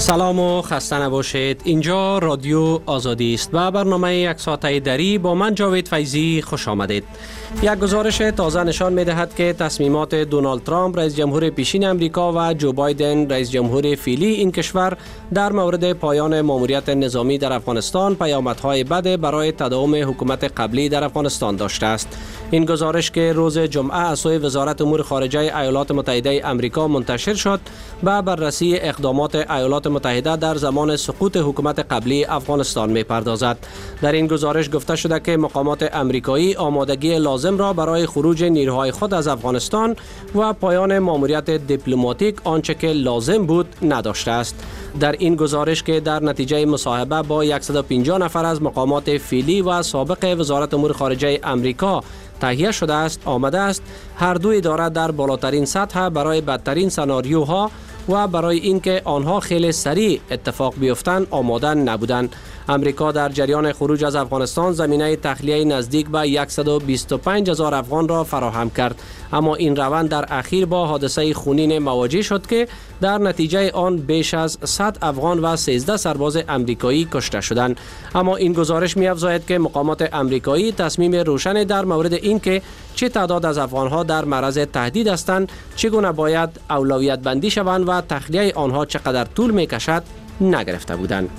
سلام و خسته نباشید. اینجا رادیو آزادی است و برنامه یک ساعته دری با من جاوید فیضی خوش آمدید. یک گزارش تازه نشان می دهد که تصمیمات دونالد ترامپ رئیس جمهور پیشین امریکا و جو بایدن رئیس جمهور فعلی این کشور در مورد پایان ماموریت نظامی در افغانستان پیامدهای بد برای تداوم حکومت قبلی در افغانستان داشته است. این گزارش که روز جمعه از سوی وزارت امور خارجه ایالات متحده امریکا منتشر شد به بررسی اقدامات ایالات متحده در زمان سقوط حکومت قبلی افغانستان می پردازد. در این گزارش گفته شده که مقامات امریکایی آمادگی لازم را برای خروج نیروهای خود از افغانستان و پایان ماموریت دیپلماتیک آنچه که لازم بود نداشته است. در این گزارش که در نتیجه مصاحبه با 150 نفر از مقامات فعلی و سابق وزارت امور خارجه امریکا تهیه شده است، آمده است هر دو اداره در بالاترین سطح برای بدترین سناریوها و برای اینکه آنها خیلی سریع اتفاق بیفتند آماده نبودند. امریکا در جریان خروج از افغانستان زمینه تخلیه نزدیک به 125,000 افغان را فراهم کرد، اما این روند در اخیر با حادثه خونین مواجه شد که در نتیجه آن بیش از 100 افغان و 13 سرباز امریکایی کشته شدند. اما این گزارش می‌افزاید که مقامات امریکایی تصمیم روشن در مورد اینکه چه تعداد از افغانها در معرض تهدید هستند، چگونه باید اولویت بندی شوند و تخلیه آنها چقدر طول می‌کشد نگرفته بودند.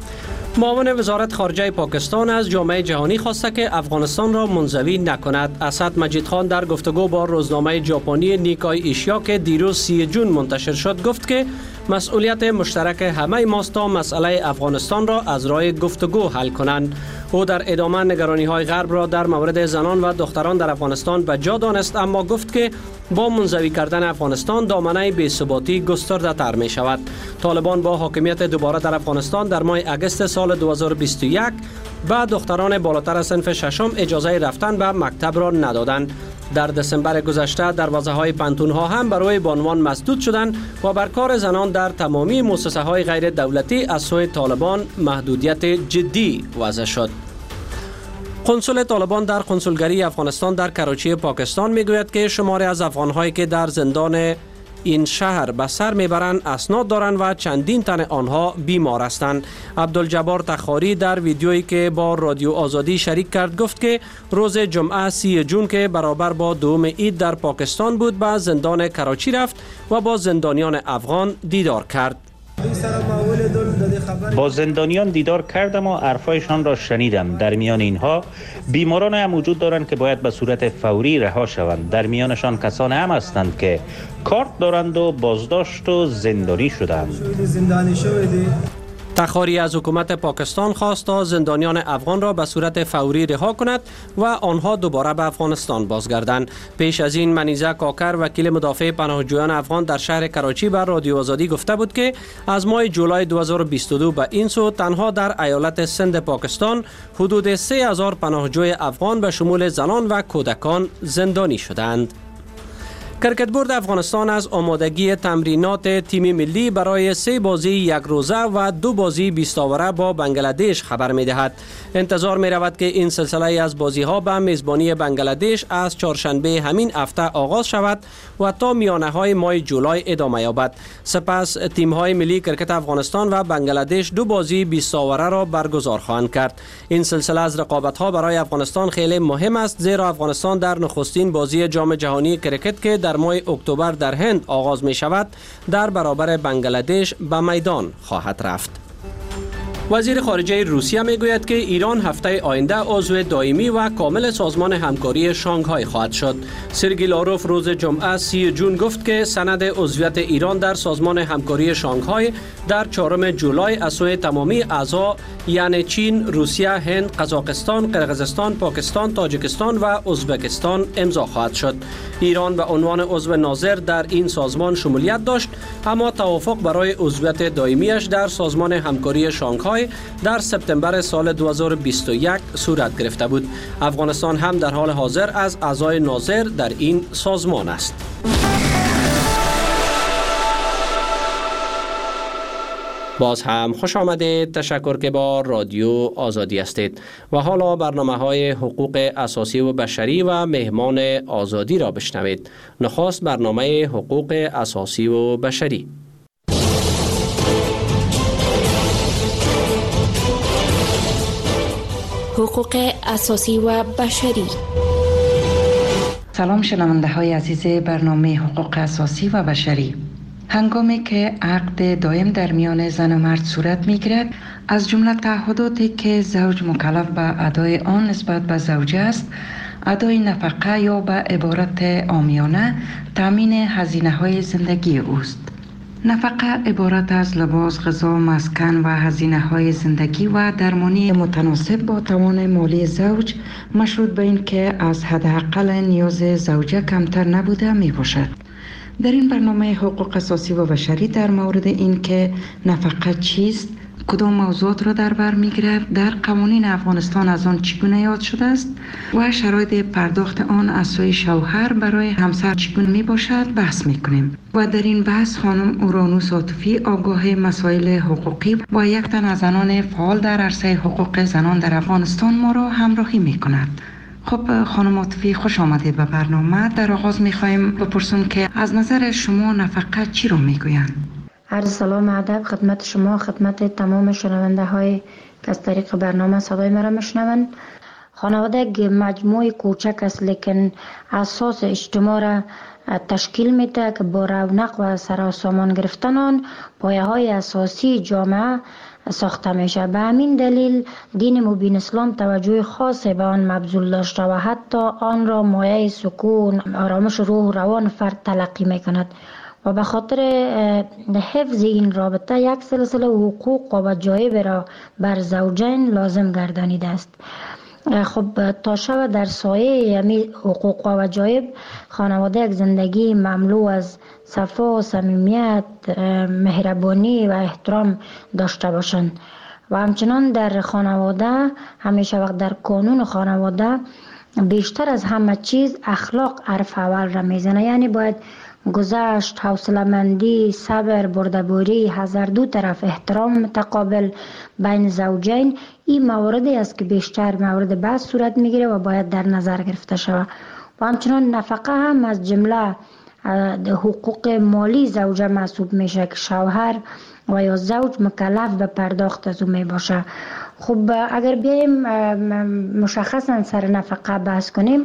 معاون وزارت خارجه پاکستان از جامعه جهانی خواسته که افغانستان را منزوی نکند. اسد مجید خان در گفتگو با روزنامه ژاپنی نیکای ایشیا که دیروز 30 جون منتشر شد گفت که مسئولیت مشترک همه ماست تا مسئله افغانستان را از راه گفتگو حل کنند. او در ادامه نگرانی‌های غرب را در مورد زنان و دختران در افغانستان به جا دانست، اما گفت که با منزوی کردن افغانستان دامنه بی‌ثباتی گسترده تر می شود. طالبان با حاکمیت دوباره در افغانستان در ماه اگست سال 2021 به دختران بالاتر از صنف ششم اجازه رفتن به مکتب را ندادند. در دسامبر گذشته دروازه‌های پانتون‌ها هم برای بانوان مسدود شدند و بر کار زنان در تمامی مؤسسه‌های غیر دولتی از سوی طالبان محدودیت جدی وضع شد. قنصل طالبان در قنصلگری افغانستان در کراچی پاکستان میگوید که شماری از افغان‌هایی که در زندان این شهر به سر میبرند اسناد دارند و چندین تن آنها بیمار هستند. عبدالجبار تخاری در ویدیویی که با رادیو آزادی شریک کرد گفت که روز جمعه 30 جون که برابر با دوم عید در پاکستان بود به زندان کراچی رفت و با زندانیان افغان دیدار کرد. با زندانیان دیدار کردم و حرفایشان را شنیدم. در میان اینها بیماران هم وجود دارند که باید به صورت فوری رها شوند. در میانشان کسان هم هستند که کارت دارند و بازداشت و زندانی شدند. تخاری از حکومت پاکستان خواست تا زندانیان افغان را به صورت فوری رها کند و آنها دوباره به افغانستان بازگردند. پیش از این منیزه کاکر وکیل مدافع پناهجویان افغان در شهر کراچی بر رادیو آزادی گفته بود که از ماه جولای 2022 به این سو تنها در ایالت سند پاکستان حدود 3,000 پناهجوی افغان به شمول زنان و کودکان زندانی شدند. کرکت بورد افغانستان از آمادگی تمرینات تیم ملی برای 3 بازی یک روزه و 2 بازی 20 آوره با بنگلادش خبر می دهد. انتظار می رود که این سلسله از بازی ها به میزبانی بنگلادش از چهارشنبه همین هفته آغاز شود و تا میانه های ماه جولای ادامه یابد. سپس تیم های ملی کرکت افغانستان و بنگلادش 2 بازی 20 آوره را برگزار خواهند کرد. این سلسله از رقابت ها برای افغانستان خیلی مهم است، زیرا افغانستان در نخستین بازی جام جهانی کرکت که در ماه اکتبر در هند آغاز می شود در برابر بنگلادش به میدان خواهد رفت. وزیر خارجه روسیه می گوید که ایران هفته آینده عضو دائمی و کامل سازمان همکاری شانگهای خواهد شد. سرگئی لاروف روز جمعه 30 جون گفت که سند عضویت ایران در سازمان همکاری شانگهای در 4 جولای از سوی تمامی اعضا یعنی چین، روسیه، هند، قزاقستان، قرقیزستان، پاکستان، تاجیکستان و ازبکستان امضا خواهد شد. ایران به عنوان عضو ناظر در این سازمان شمولیت داشت، اما توافق برای عضویت دائمیش در سازمان همکاری شانگهای در سپتامبر سال 2021 صورت گرفته بود. افغانستان هم در حال حاضر از اعضای ناظر در این سازمان است. باز هم خوش آمدید. تشکر که با رادیو آزادی هستید و حالا برنامه‌های حقوق اساسی و بشری و مهمان آزادی را بشنوید. نخست برنامه حقوق اساسی و بشری. حقوق اساسی و بشری. سلام شنونده های عزیز برنامه حقوق اساسی و بشری. هنگامی که عقد دائم در میان زن و مرد صورت می گیرد، از جمله تعهداتی که زوج مکلف به ادای آن نسبت به زوجه است، ادای نفقه یا به عبارت عامیانه تامین هزینه های زندگی اوست. نفقه عبارت از لباس، غذا، مسکن و هزینه های زندگی و درمانی متناسب با توان مالی زوج، مشروط به این که از حداقل نیاز زوجه کمتر نبوده می باشد. در این برنامه حقوق اساسی و بشری در مورد این که نفقه چیست، کدام موضوعات را در بر می‌گیرد، در قوانین افغانستان از آن چگونه یاد شده است و شرایط پرداخت آن از سوی شوهر برای همسر چگونه میباشد بحث میکنیم. و در این بحث خانم اورانوس عاطفی، آگاه مسائل حقوقی و یک تن از زنان فعال در عرصه حقوق زنان در افغانستان ما را همراهی میکند. خب خانم عاطفی، خوش آمدید به برنامه. در آغاز میخوایم بپرسیم که از نظر شما نفقه چی رو میگویند؟ عرض سلام ادب خدمت شما، خدمت تمام شنونده های که از طریق برنامه صدای مرا میشنوند. خانواده یک مجموعه کوچک است لیکن اساس اجتماع را تشکیل میده که با رونق و سراسامان گرفتن آن پایه های اساسی جامعه ساخته میشه. به همین دلیل دین مبین اسلام توجه خاص به آن مبذول داشته و حتی آن را مایه سکون، آرامش روح و روان فرد تلقی میکند و به خاطر حفظ این رابطه یک سلسله حقوق و وجایب را بر زوجین لازم گردانیده است. خب تا شب در سایه همی حقوق و وجایب، خانواده یک زندگی مملو از صفا، صمیمیت، مهربانی و احترام داشته باشند و همچنان در خانواده همیشه وقت در قانون خانواده بیشتر از همه چیز اخلاق حرف اول را میزنه. یعنی باید گذشت، حوصله‌مندی، صبر، بردباری، هر دو طرف، احترام متقابل بین زوجین، این مواردی است که بیشتر مورد بحث صورت میگیره و باید در نظر گرفته شود. و همچنان نفقه هم از جمله حقوق مالی زوجه محسوب میشه که شوهر و یا زوج مکلف به پرداخت از او می باشه. خب اگر بیایم مشخصا سر نفقه بحث کنیم،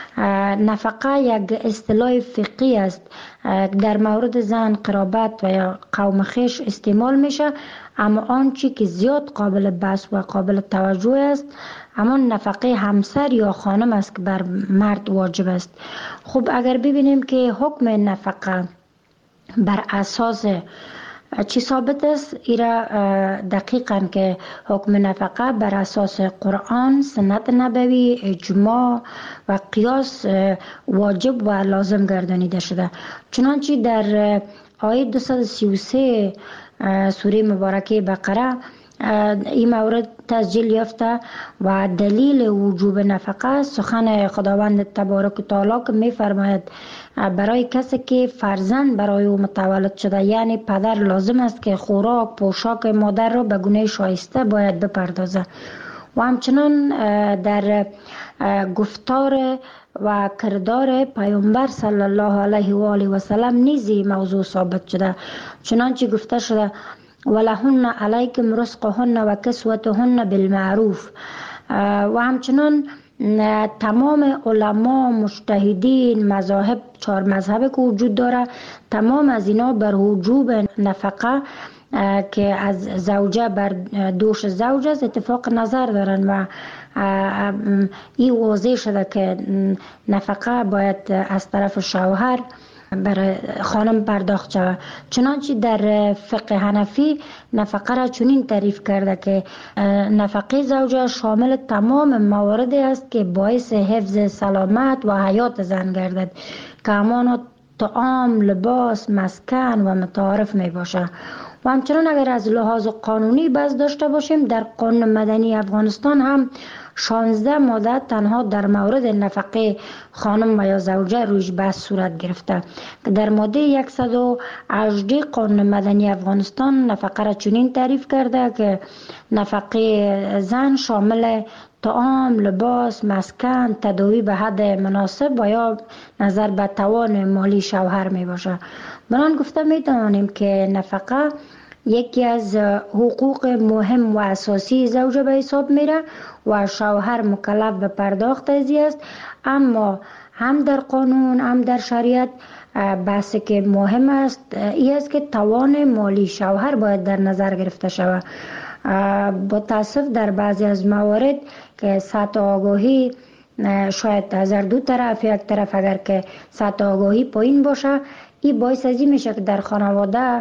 نفقه یک اصطلاح فقهی است در مورد زن، قرابت و یا قوم خویش استعمال میشه، اما آنچه که زیاد قابل بحث و قابل توجه است همان نفقه همسر یا خانم است که بر مرد واجب است. خب اگر ببینیم که حکم نفقه بر اساس چی ثابت است، ایرا دقیقاً که حکم نفقه بر اساس قرآن، سنت نبوی، اجماع و قیاس واجب و لازم گردانیده شده. چنانچه در آیه 233 سوره مبارکه بقره این مورد تسجیل یافته و دلیل وجوب نفقه سخن خداوند تبارک و تعالی که می فرماید برای کسی که فرزند برای او متولد شده، یعنی پدر، لازم است که خوراک، پوشاک مادر را به گونه شایسته باید بپردازه. و همچنان در گفتار و کردار پیامبر صلی الله علیه و آله و سلم نیزی موضوع ثابت شده. چنانچه گفته شده ولهن علیکم رزقهن و کسوتهن بالمعروف. و همچنان تمام علما، مجتهدین، مذاهب، 4 مذهب که وجود داره، تمام از اینا بر وجوب نفقه که از زوجه بر دوش زوج است اتفاق نظر دارن و این واضح شده که نفقه باید از طرف شوهر برای خانم پرداخت شود. چنانچه در فقه حنفی نفقه را چنین تعریف کرده که نفقه زوجه شامل تمام مواردی است که باعث حفظ سلامت و حیات زن گردد که همان طعام، لباس، مسکن و متعارف می باشه. و همچنان اگر از لحاظ قانونی بحث داشته باشیم، در قانون مدنی افغانستان هم 16 ماده تنها در مورد نفقه خانم و یا زوجه رویش بحث صورت گرفته که در ماده 118 قانون مدنی افغانستان نفقه را چنین تعریف کرده که نفقه زن شامل طعام، لباس، مسکن، تداوی به حد مناسب و یا نظر به توان مالی شوهر می باشه. بران گفته می توانیم که نفقه یکی از حقوق مهم و اساسی زوجه به حساب میره و شوهر مکلف به پرداخت ازی است. اما هم در قانون هم در شریعت بحثی که مهم است این است که توان مالی شوهر باید در نظر گرفته شود. با تاسف در بعضی از موارد که سطح آگاهی شاید از دو طرف، یک طرف اگر که سطح آگاهی پایین باشه، این باعث ازی میشه که در خانواده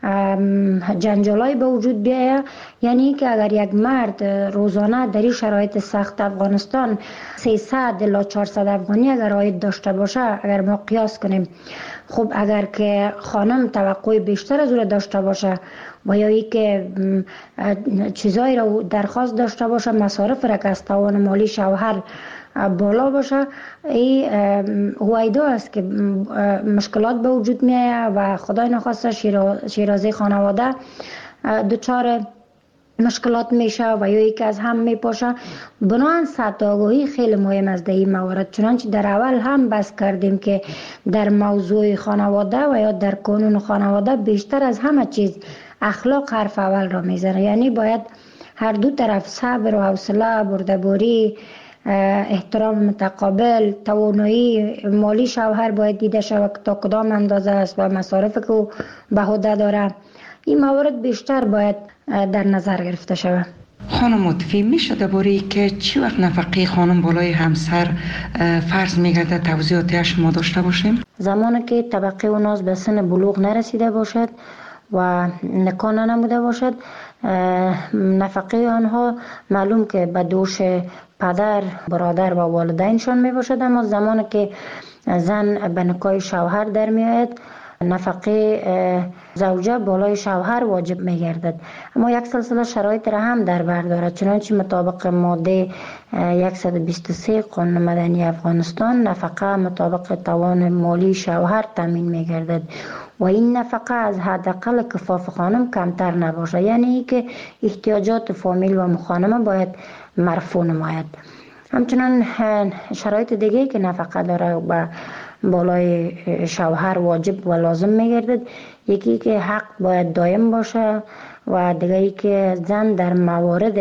جنجالای به وجود بیاید. یعنی که اگر یک مرد روزانه در این شرایط سخت افغانستان 300 الی 400 افغانی اگر عاید داشته باشه، اگر ما قیاس کنیم، خب اگر که خانم توقع بیشتر از او داشته باشه و یا ای که چیزایی را درخواست داشته باشه، مصارف را که از توان مالی شوهر بالا باشه، این هویدا است که مشکلات به وجود می آید و خدای نخواسته شیرازه خانواده دچار مشکلات میشه و یا یکی از هم میپاشه. بنابراین سطح آگاهی خیلی مهم است در این موارد. چنانچه در اول هم بحث کردیم که در موضوع خانواده و یا در قانون خانواده بیشتر از همه چیز اخلاق حرف اول را میزنه. یعنی باید هر دو طرف صبر و حوصله، بردباری، احترام متقابل، توانایی مالی شوهر باید دیده شود تا کدام اندازه است و مصارف که او به عهده داره. این موارد بیشتر باید در نظر گرفته شود. خانم مطفی میشه درباره که چی وقت نفقه خانم بالای همسر فرض میگرده توضیحاتی شما داشته باشیم؟ زمانی که طبقه اوناز به سن بلوغ نرسیده باشد و نکاح نموده باشد، نفقه آنها معلوم که به دوش پدر، برادر و والدینشان می باشد. اما زمانی که زن به نکاح شوهر در می آید، نفقه زوجه بالای شوهر واجب می گردد. اما یک سلسله شرایط را هم در بر دارد. چنانچه مطابق ماده 123 قانون مدنی افغانستان، نفقه مطابق توان مالی شوهر تامین می گردد و این نفقه از حداقل کفاف خانم کمتر نباشه. یعنی که احتیاجات فامیل و مخانمه باید مرفوع نماید. همچنان شرایط دیگه که نفقه داره و بالای شوهر واجب و لازم میگردد، یکی که حق باید دائم باشه و دیگه که زن در موارد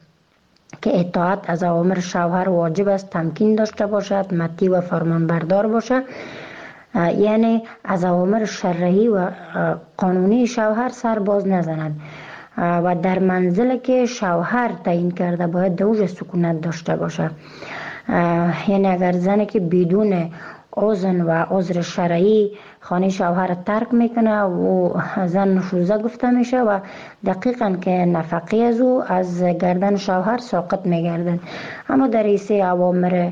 که اطاعت از اوامر شوهر واجب است تمکین داشته باشد، مطیع و فرمانبردار باشه. یعنی از اوامر شرعی و قانونی شوهر سر باز نزند و در منزل که شوهر تعیین کرده باید دوج سکونت داشته باشه. یعنی اگر زنی که بدون اذن و عذر شرعی خانه شوهر ترک میکنه و زن نشوزه گفته میشه و دقیقاً که نفقه از او از گردن شوهر ساقط میگردن. اما در ایسه اوامر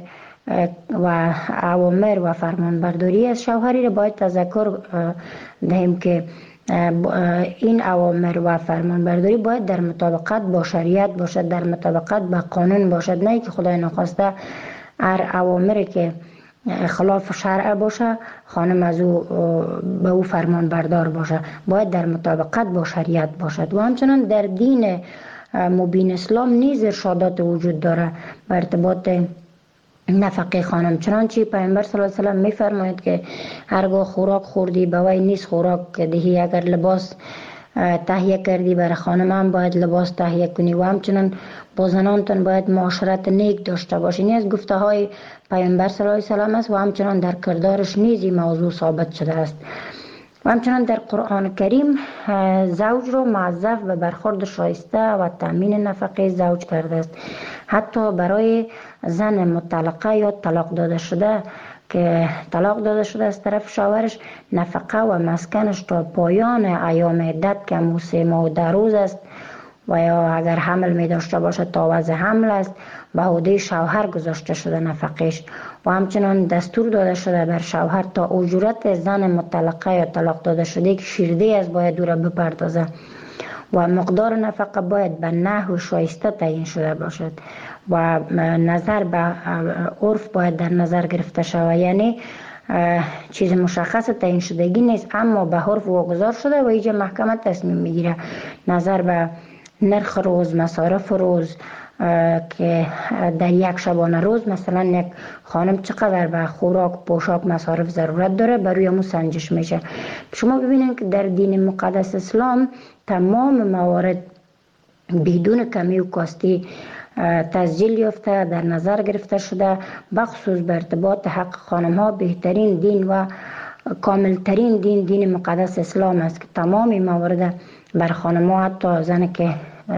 و فرمانبرداری از شوهری را باید تذکر دهیم که این اوامر و فرمانبرداری باید در مطابقت با شریعت باشد، در مطابقت با قانون باشد، نه که خدای نخواسته هر اوامری که خلاف شرع باشه خانم از او به او فرمان بردار باشه. باید در مطابقت با شریعت باشد. و همچنان در دین مبین اسلام نیز ارشادات وجود داره به ارتباط نفقه خانم. چنانچه پیامبر صلی الله علیه و سلم میفرماید که هرگاه خوراک خوردی به وی نیست خوراک دهی، اگر لباس تهیه کردی برای خانم هم باید لباس تهیه کنی و همچنان با زنانتون باید معاشرت نیک داشته باشی. این از گفته های پیامبر صلی الله علیه و سلم است و همچنان در کردارش نیز این موضوع ثابت شده است. و همچنان در قرآن کریم زوج را موظف به برخورد شایسته و تامین نفقه زوج کرده است. حتی برای زن مطلقه یا طلاق داده شده که طلاق داده شده از طرف شوهرش، نفقه و مسکنش تا پایان ایام عدت که 3 ماه و 10 روز است و یا اگر حمل می داشته باشه تا وضع حمل است به عهده شوهر گذاشته شده نفقش. و همچنان دستور داده شده بر شوهر تا اجورت زن مطلقه یا طلاق داده شده که شیرده از باید او را بپردازه و مقدار نفقه باید به نحو شایسته تعیین شده باشد و نظر به عرف باید در نظر گرفته شود. یعنی چیز مشخص تعیین شدگی نیست اما به عرف واگذار شده و اینجا محکمه تصمیم میگیره نظر به نرخ روز، مصارف روز، که در یک شبانه روز مثلا یک خانم چقدر به خوراک، پوشاک، مصارف ضرورت داره، بر روی امو سنجش میشه. شما ببینید که در دین مقدس اسلام تمام موارد بدون کمی و کاستی تسجیل یافته، در نظر گرفته شده، بخصوص به ارتباط حق خانم ها. بهترین دین و کاملترین دین مقدس اسلام است که تمام موارد بر خانم ها، حتی زنی که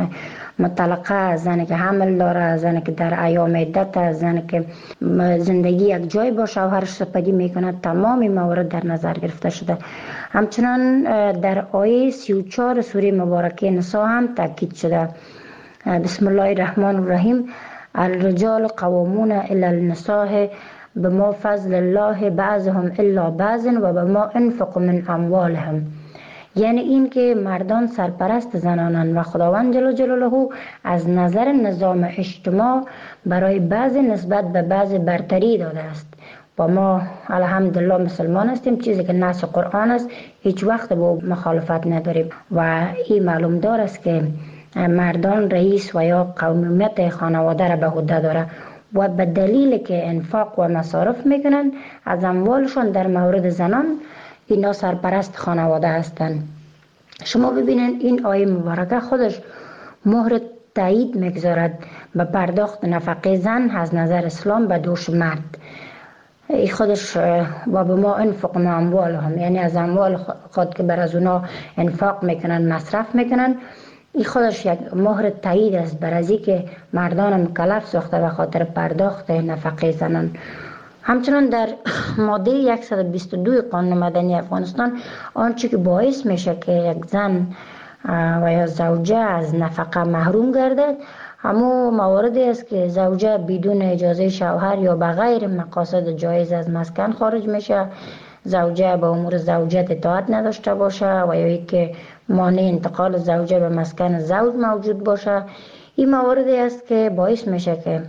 مطلقه، زنی که حمل داره، زنی که در ایام عدت، زنی که زندگی یک جای با شوهرش سپری میکنه، تمام موارد در نظر گرفته شده. همچنان در آیه 34 سوره مبارکه نساء هم تاکید شده. بسم الله الرحمن الرحیم: الرجال قوامون علی النساء بما فضل الله بعضهم الا بعض و بما انفقوا من اموالهم. یعنی این که مردان سرپرست زنانند و خداوند جل جلاله از نظر نظام اجتماع برای بعض نسبت به بعض برتری داده است. و ما الحمدلله مسلمان هستیم، چیزی که نص قرآن است هیچ وقت با مخالفت نداریم و این معلوم دار است که مردان رئیس و یا قومیت خانواده را به عهده داره و به دلیل که انفاق و مصارف میکنن از اموالشان در مورد زنان، اینا سرپرست خانواده هستند. شما ببینید این آیه مبارکه خودش مهر تایید میگذارد به پرداخت نفقه زن از نظر اسلام به دوش مرد. ای خودش و به ما انفق ما اموالهم، یعنی از اموال خود که بر از اونا انفاق میکنن، مصرف میکنن، این خودش یک مهر تایید است بر ازی که مردان مکلف ساخته به خاطر پرداخت نفقه زنان. همچنان در ماده 122 قانون مدنی افغانستان آنچه که باعث میشه که یک زن و یا زوجه از نفقه محروم گردد، همو مواردی است که زوجه بدون اجازه شوهر یا بغیر مقاصد جایز از مسکن خارج میشه، زوجه به امور زوجت اطاعت نداشته باشه و یا که مانع انتقال زوجه به مسکن زوج موجود باشه. این مواردی است که باعث میشه که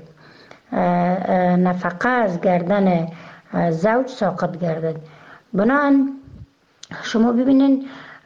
نفقه از گردن زوج ساقط گردد. بنابراین شما ببینید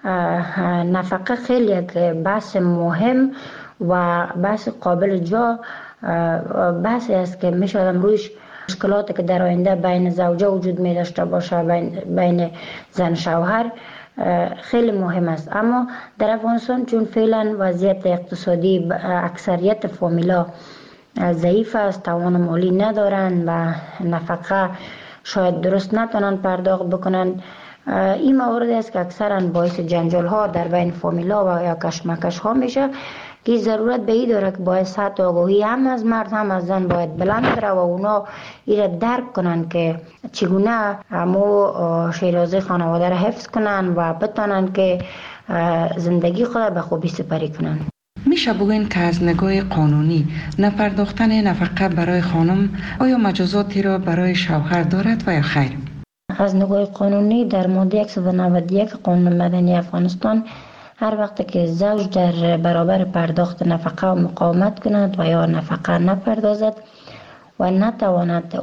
نفقه خیلی یک بحث مهم و بحث قابل جا بحثی است که میشه رویش مشکلاتی که در آینده بین زوجه وجود می داشته باشه، بین زن شوهر، خیلی مهم است. اما در افغانستان چون فعلا وضعیت اقتصادی اکثریت فامیلا ضعیف است، توان مالی ندارن و نفقه شاید درست نتونن پرداخت بکنن، این موارد است که اکثرا باعث جنجال ها در بین فامیلا و یا کشمکش ها میشه که ضرورت به این داره که باید سطح آگاهی هم از مرد هم از زن باید بلند بره و اونا ایره درک کنن که چگونه همو شیرازه خانواده را حفظ کنن و بتونن که زندگی خود به خوبی سپری کنن. میشه بگوین که از نگاه قانونی نپرداختن نفقه برای خانم آیا مجازاتی را برای شوهر دارد و یا خیر؟ از نگاه قانونی در ماده 191 قانون مدنی افغانستان هر وقت که زوج در برابر پرداخت نفقه و مقاومت کند و یا نفقه نپردازد و نتواند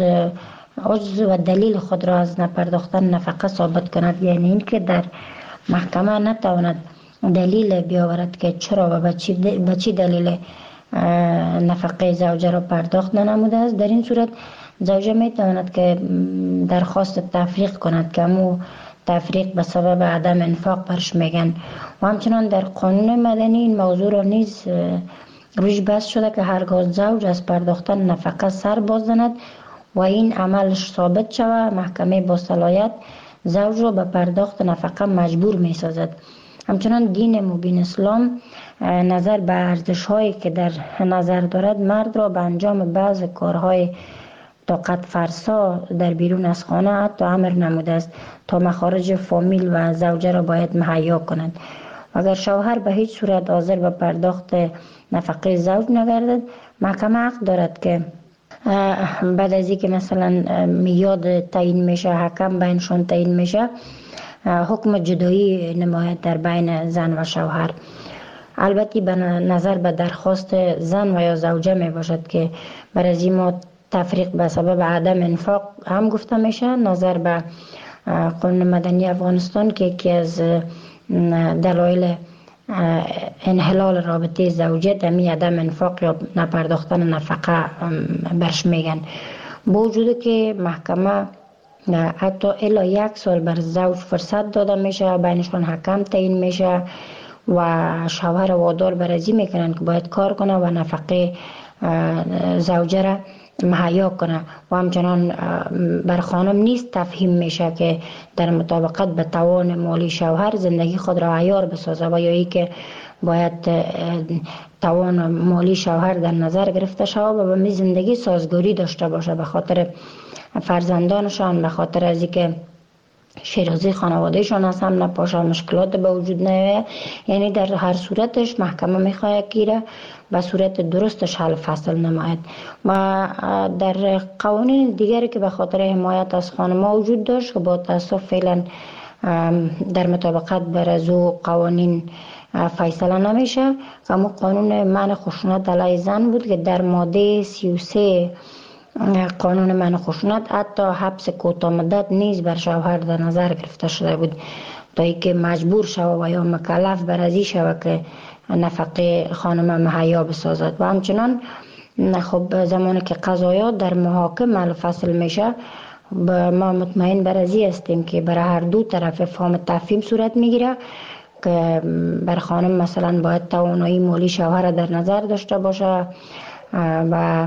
عجز و دلیل خود را از نپرداختن نفقه ثابت کند، یعنی این که در محکمه نتواند دلیل بیاورد که چرا و به چی دلیل نفقه زوجه را پرداخت ننموده است، در این صورت زوجه می تواند که درخواست تفریق کند که همو تفریق به سبب عدم انفاق برش میگن. و همچنان در قانون مدنی این موضوع را نیز روش بحث شده که هرگاه زوج از پرداختن نفقه سر باز زند و این عملش ثابت شود، محکمه با صلاحیت زوج را به پرداخت نفقه مجبور می سازد. همچنان دین مبین اسلام نظر به ارزش هایی که در نظر دارد مرد را به انجام بعض کارهای طاقت فرسا در بیرون از خانه حتی امر نموده است تا مخارج فامیل و زوجه را باید مهیا کند. و اگر شوهر به هیچ صورت حاضر به پرداخت نفقه زوج نگردد، محکمه حق دارد که بعد از اینکه مثلا میاد تعیین میشه، حکم بینشان تعیین میشه، حکم جدایی نماید در بین زن و شوهر. البته به نظر به درخواست زن و یا زوجه می باشد که برای از ما تفریق به سبب عدم انفاق هم گفته میشه. نظر به قانون مدنی افغانستان که یکی از دلایل انحلال رابطه زوجیت می عدم انفاق یا نپرداختن نفقه برش میگن. با وجود که محکمه حتی الا 1 سال بر زوج فرصت داده میشه، بینشون حکم تعیین میشه و شوهر وادار برازی میکنن که باید کار کنه و نفقه زوجه را مهیا کنه و همچنان بر خانم نیست تفهیم میشه که در مطابقت به توان مالی شوهر زندگی خود را عیار بسازه و یا ای که باید توان مالی شوهر در نظر گرفته شود و به زندگی سازگاری داشته باشه به خاطر فرزندانشان، به خاطر از اینکه شیرازی خانوادهشان از هم نپاشه، مشکلات به وجود نیاید. یعنی در هر صورتش محکمه میخواهد که به صورت درستش حل فصل نماید. و در قوانین دیگری که به خاطر حمایت از خانم‌ها وجود داشت که با تاسف فعلا در مطابقت بر از او قوانین فیصله نمیشه، اما قانون منع خشونت علیه زن بود که در ماده 33 قانون منع خشونت حتی حبس کوتاه مدت نیز بر شوهر در نظر گرفته شده بود تا اینکه مجبور شود و یا مکلف بر ازی شود که نفقه خانم مهیا بسازد. و همچنان خب زمانی که قضایا در محاکم فصل میشه ما مطمئن بر ازی هستیم که برای هر دو طرف فهم تفهیم صورت میگیره که بر خانم مثلا باید توانایی مالی شوهر در نظر داشته باشه و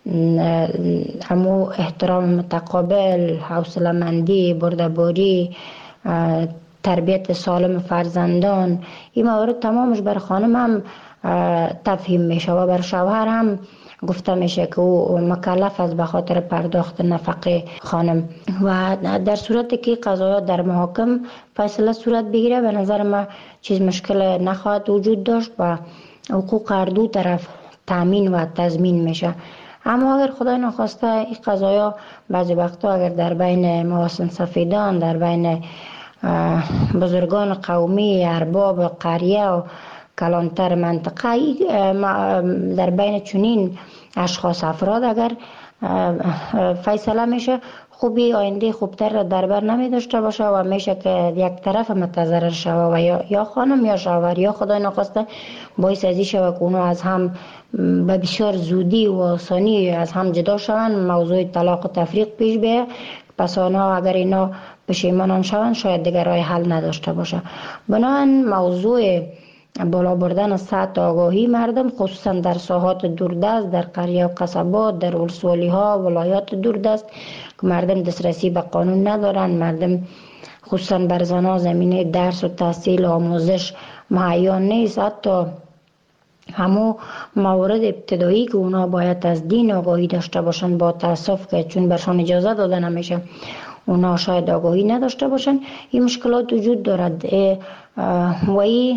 همو احترام متقابل، حوصله مندی، بردباری، تربیت سالم فرزندان، این موارد تمامش بر خانم هم تفهیم میشه و بر شوهر هم گفته میشه که او مکلف است به خاطر پرداخت نفقه خانم. و در صورتی که قضایا در محاکم فیصله صورت بگیره به نظر ما چیز مشکل نخواهد وجود داشت و حقوق هر دو طرف تامین و تضمین میشه. اما اگر خدای نخواسته این قضایا بعضی وقتا اگر در بین محاسن سفیدان، در بین بزرگان قومی، ارباب قریه و کلانتر منطقه، در بین چنین اشخاص افراد اگر فیصله میشه خوبی آینده خوبتر را در بر نمی داشته باشه و میشه که یک طرف متضرر شوه و یا خانم یا شوهر یا خدای نخواسته باعث ازی شوه که اونو از هم به بسیار زودی و آسانی از هم جدا شوند، موضوع طلاق و تفریق پیش بیه. پس آنها اگر اینا پشیمانان شوند شاید دیگر راه حل نداشته باشه. بنابراین موضوع بالا بردن سطح آگاهی مردم خصوصا در ساحات دوردست، در قریه و قصبات، در ولسوالی ها، ولایات دوردست که مردم دسترسی به قانون ندارن، مردم خصوصا بر زنان زمینه درس و تحصیل و آموزش مهیا نیست. حتی همو موارد ابتدایی که اونا باید از دین آگاهی داشته باشن با تاسف که چون برشان اجازه داده نمیشه اونا شاید آگاهی نداشته باشن. این مشکلات وجود دارد و این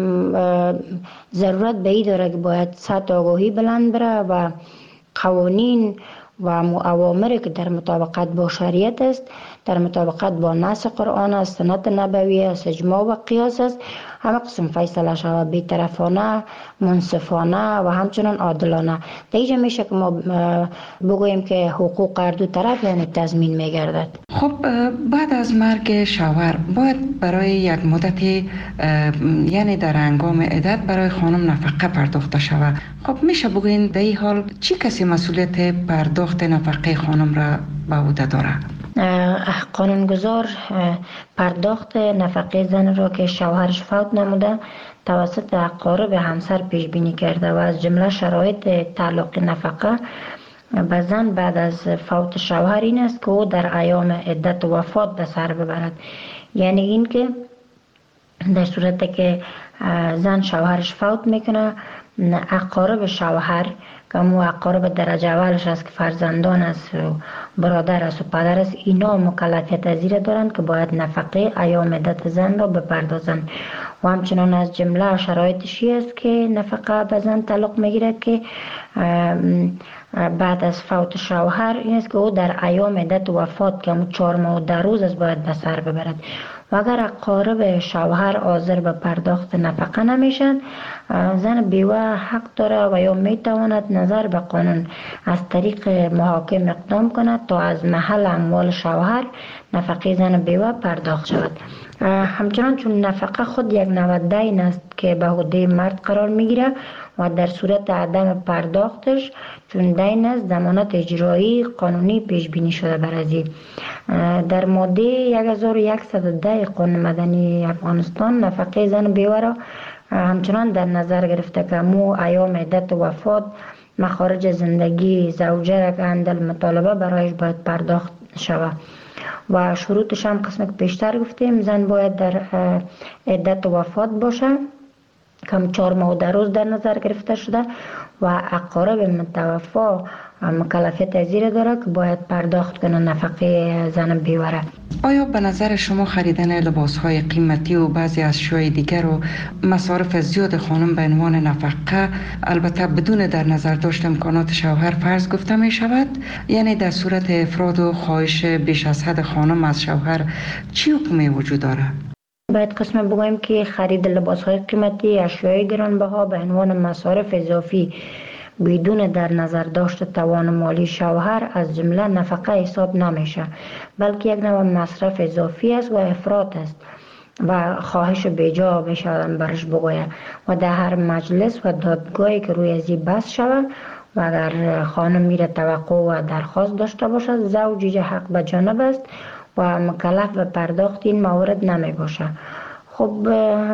ضرورت به این داره که باید سطح آگاهی بلند بره و قوانین و اوامری که در مطابقت با شریعت است، در مطابقت با نص قرآن است، سنت نبوی است، اجماع و قیاس است، همه قسم فیصله شود بی‌طرفانه، منصفانه و همچنان عادلانه. دیگه میشه که ما بگوییم که حقوق هر دو طرف یعنی تضمین میگردد. خب بعد از مرگ شوهر باید برای یک مدتی یعنی در هنگام عدت برای خانم نفقه پرداخته شود. خب میشه بگوین در این حال چی کسی مسئولیت پرداخت نفقه خانم را به عهده داره؟ قانونگذار پرداخت نفقه زن را که شوهرش فوت نموده توسط اقارب همسر پیش بینی کرده و از جمله شرایط تعلق نفقه به زن بعد از فوت شوهر این است که او در ایام عدت وفات به سر ببرد. یعنی این که در صورتی که زن شوهرش فوت میکنه اقارب شوهر که مو اقارب درجه اولش است که فرزندان است و برادر است و پدر است، اینا مکلفیت از این دارند که باید نفقه ایام عدت زن را بپردازند. و همچنان از جمله شرایطشی است که نفقه به زن تعلق میگیرد که بعد از فوت شوهر این است که او در ایام عدت وفات که 4 ماه و 10 روز است باید به سر ببرد. و اگر اقارب شوهر حاضر به پرداخت نفقه نمیشن زن بیوه حق داره و یا میتواند نظر به قانون از طریق محاکم اقدام کند تا از محل اموال شوهر نفقه زن بیوه پرداخت شود. همچنان چون نفقه خود یک نوع دین است که به عهده مرد قرار میگیره و در صورت عدم پرداختش چون دین است ضمانت اجرایی قانونی پیش بینی شده بر ازی. در ماده 1110 قانون مدنی افغانستان نفقه زن بیوه را همچنان در نظر گرفته که مو ایام عدت و وفات مخارج زندگی زوجه را که اندل مطالبه برایش باید پرداخت شود و شروطش هم قسم که پیشتر گفتیم زن باید در عدت و وفات باشه کم 4 ماه و 10 روز در نظر گرفته شده و اقارب متوفا مکلفیت ازیر داره که باید پرداخت کنه نفقه زن بیوه. آیا به نظر شما خریدن لباس‌های قیمتی و بعضی اشیاء دیگر و مصارف زیاد خانم به عنوان نفقه البته بدون در نظر داشت امکانات شوهر فرض گفته می شود؟ یعنی در صورت افراد و خواهش بیش از حد خانم از شوهر چی حکمی وجود داره؟ باید قسم بگویم که خرید لباس‌های قیمتی اشیاء گرانبها به عنوان مصارف اضافی بدون در نظر داشت توان مالی شوهر از جمله نفقه حساب نمیشه، بلکه یک نوع مصرف اضافی است و افراط است و خواهش بیجا بشه برش بگویه و در هر مجلس و دادگاهی که روی ازی بحث شود و اگر خانم میره توقع و درخواست داشته باشد زوج حق به جانب است و مکلف به پرداخت این موارد نمی باشه. خب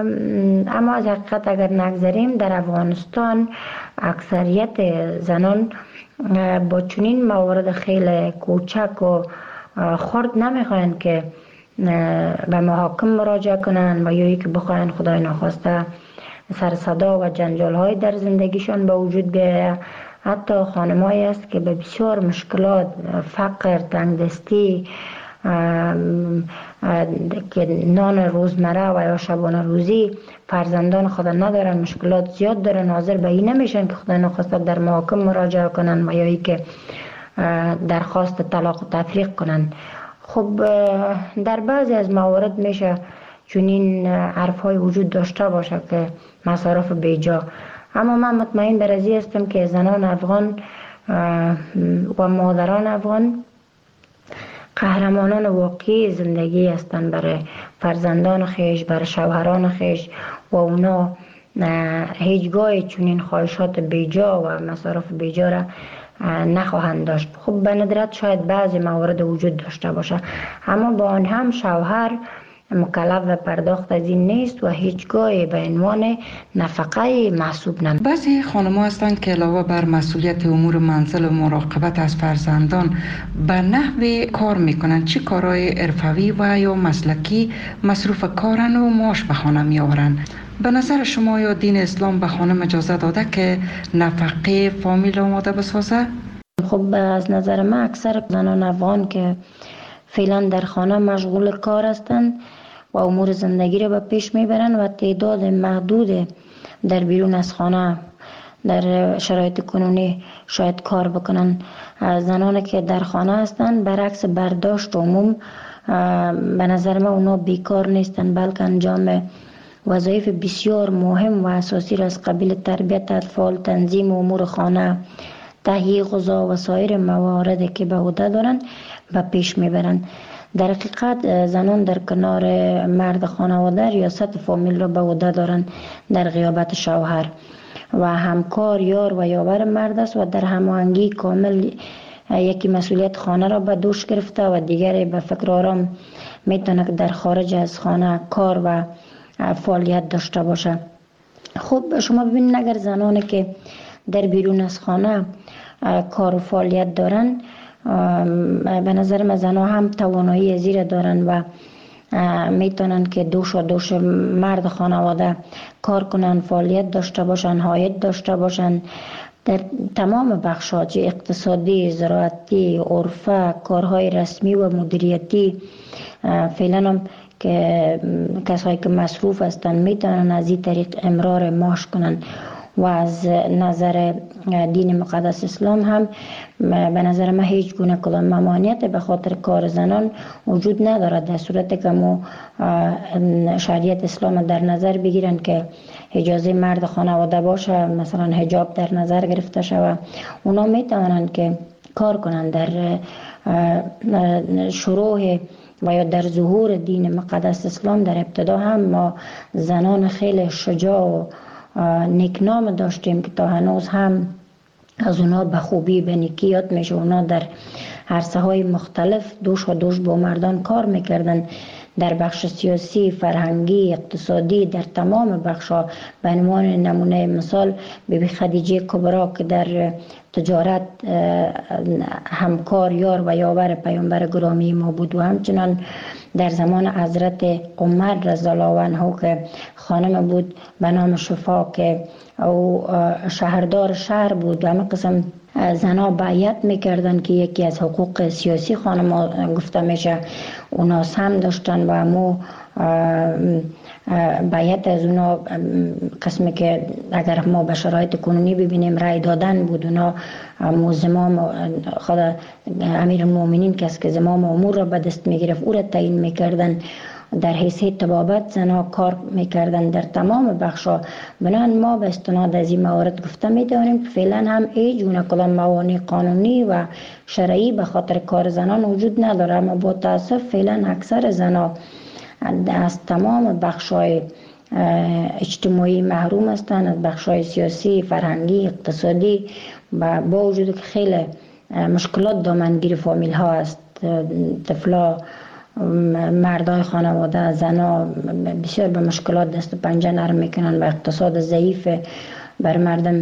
اما از حقیقت اگر نگذاریم در افغانستان اکثریت زنان با چنین موارد خیلی کوچک و خرد نمیخواین که به محاکم مراجعه کنن و یا که بخواین خدای نخواسته سر صدا و جنجال های در زندگیشان به وجود بیاید. حتی خانمایی است که به بسیار مشکلات فقر تنگدستی که نان روزمره و یا شبانه روزی فرزندان خود ندارن مشکلات زیاد دارن حاضر به این نمیشن که خدا نخواسته در محاکم مراجعه کنن و یا ای که درخواست طلاق و تفریق کنن. خب در بعضی از موارد میشه چنین حرفای وجود داشته باشه که مصارف بیجا، اما من مطمئن بر ازی هستم که زنان افغان و مادران افغان قهرمانان واقعی زندگی هستند برای فرزندان خیش، برای شوهران خیش و اونا هیچگاه چنین خواهشات بیجا و مصارف بیجا را نخواهند داشت. خب به ندرت شاید بعضی موارد وجود داشته باشه، اما با آن هم شوهر مکلف و پرداخت از این نیست و هیچگاه به عنوان نفقه محسوب نمی. بعضی خانم‌ها هستند که علاوه بر مسئولیت امور منزل و مراقبت از فرزندان به نحو کار میکنند. چه کارهای حرفوی و یا مسلکی مصروف کارن و معاش به خانه میآورند؟ به نظر شما یا دین اسلام به خانم اجازه داده که نفقه فامیل آماده بسازه؟ خب از نظر من اکثر زنان افغان که فعلا در خانه مشغول کار هستند و امور زندگی را به پیش میبرند و تعداد محدود در بیرون از خانه در شرایط کنونی شاید کار بکنن. زنانی که در خانه هستند برعکس برداشت عموم به نظر من اونا بیکار نیستند، بلکه انجام وظایف بسیار مهم و اساسی را از قبیل تربیت اطفال، تنظیم امور خانه، تهیه غذا و سایر مواردی که به عهده دارند به پیش میبرند. در حقیقت زنان در کنار مرد خانواده ریاست فامیل را به عهده دارند در غیابت شوهر و همکار یار و یاور مرد است و در هماهنگی کامل یکی مسئولیت خانه را به دوش گرفته و دیگری به فکر آرام میتونه که در خارج از خانه کار و فعالیت داشته باشه. خب شما ببینید اگر زنانی که در بیرون از خانه کار و فعالیت دارن به نظر من زنها هم توانایی زیر دارن و میتونن که دوش مرد خانواده کار کنن، فعالیت داشته باشن، عاید داشته باشن در تمام بخش‌ها، اقتصادی، زراعتی، عرفه، کارهای رسمی و مدیریتی. فعلا هم که کسایی که مصروف هستن میتونن از این طریق امرار معاش کنن و از نظر دین مقدس اسلام هم به نظر من هیچ گونه کدام ممانعت به خاطر کار زنان وجود ندارد، در صورتی که ما شریعت اسلام در نظر بگیرن که اجازه مرد خانواده باشه، مثلا حجاب در نظر گرفته شود، اونا می توانند که کار کنند. در شروع و یا در ظهور دین مقدس اسلام در ابتدا هم ما زنان خیلی شجاع و نیکنام داشتیم که تا هنوز هم از اونا به خوبی به نیکی یاد میشه. اونا در عرصه های مختلف دوش و دوش با مردان کار میکردن، در بخش سیاسی، فرهنگی، اقتصادی، در تمام بخش‌ها. به عنوان نمونه مثال بیبی خدیجه کبرا که در تجارت همکار یار و یاور پیامبر گرامی ما بود، و همچنان در زمان حضرت عمر رضی الله عنه که خانم بود به نام شفا که او شهردار شهر بود، و همه قسم زنها بیعت میکردن که یکی از حقوق سیاسی خانم گفته میشه اونا هم داشتن، و همو بیعت از اونا قسمی که اگر ما به شرایط کنونی ببینیم رای دادن بود. اونا زمام خود امیر المؤمنین کس که زمام امور را به دست میگرفت او را تعیین میکردن. در حیثیت طبابت زنها کار میکردن در تمام بخشا. بنابراین ما به استناد از این موارد گفته میتوانیم که فعلا هم هیچ گونه کدام موانع قانونی و شرعی به خاطر کار زنان وجود نداره، اما با تاسف فعلا اکثر زنها از تمام بخشای اجتماعی محروم هستند، از بخشای سیاسی، فرهنگی، اقتصادی، و با وجود که خیلی مشکلات دامنگیر فامیل ها است، طفلا، مردای خانواده، زنا بسیار به مشکلات دست و پنجه نرم میکنن و اقتصاد ضعیف بر مردم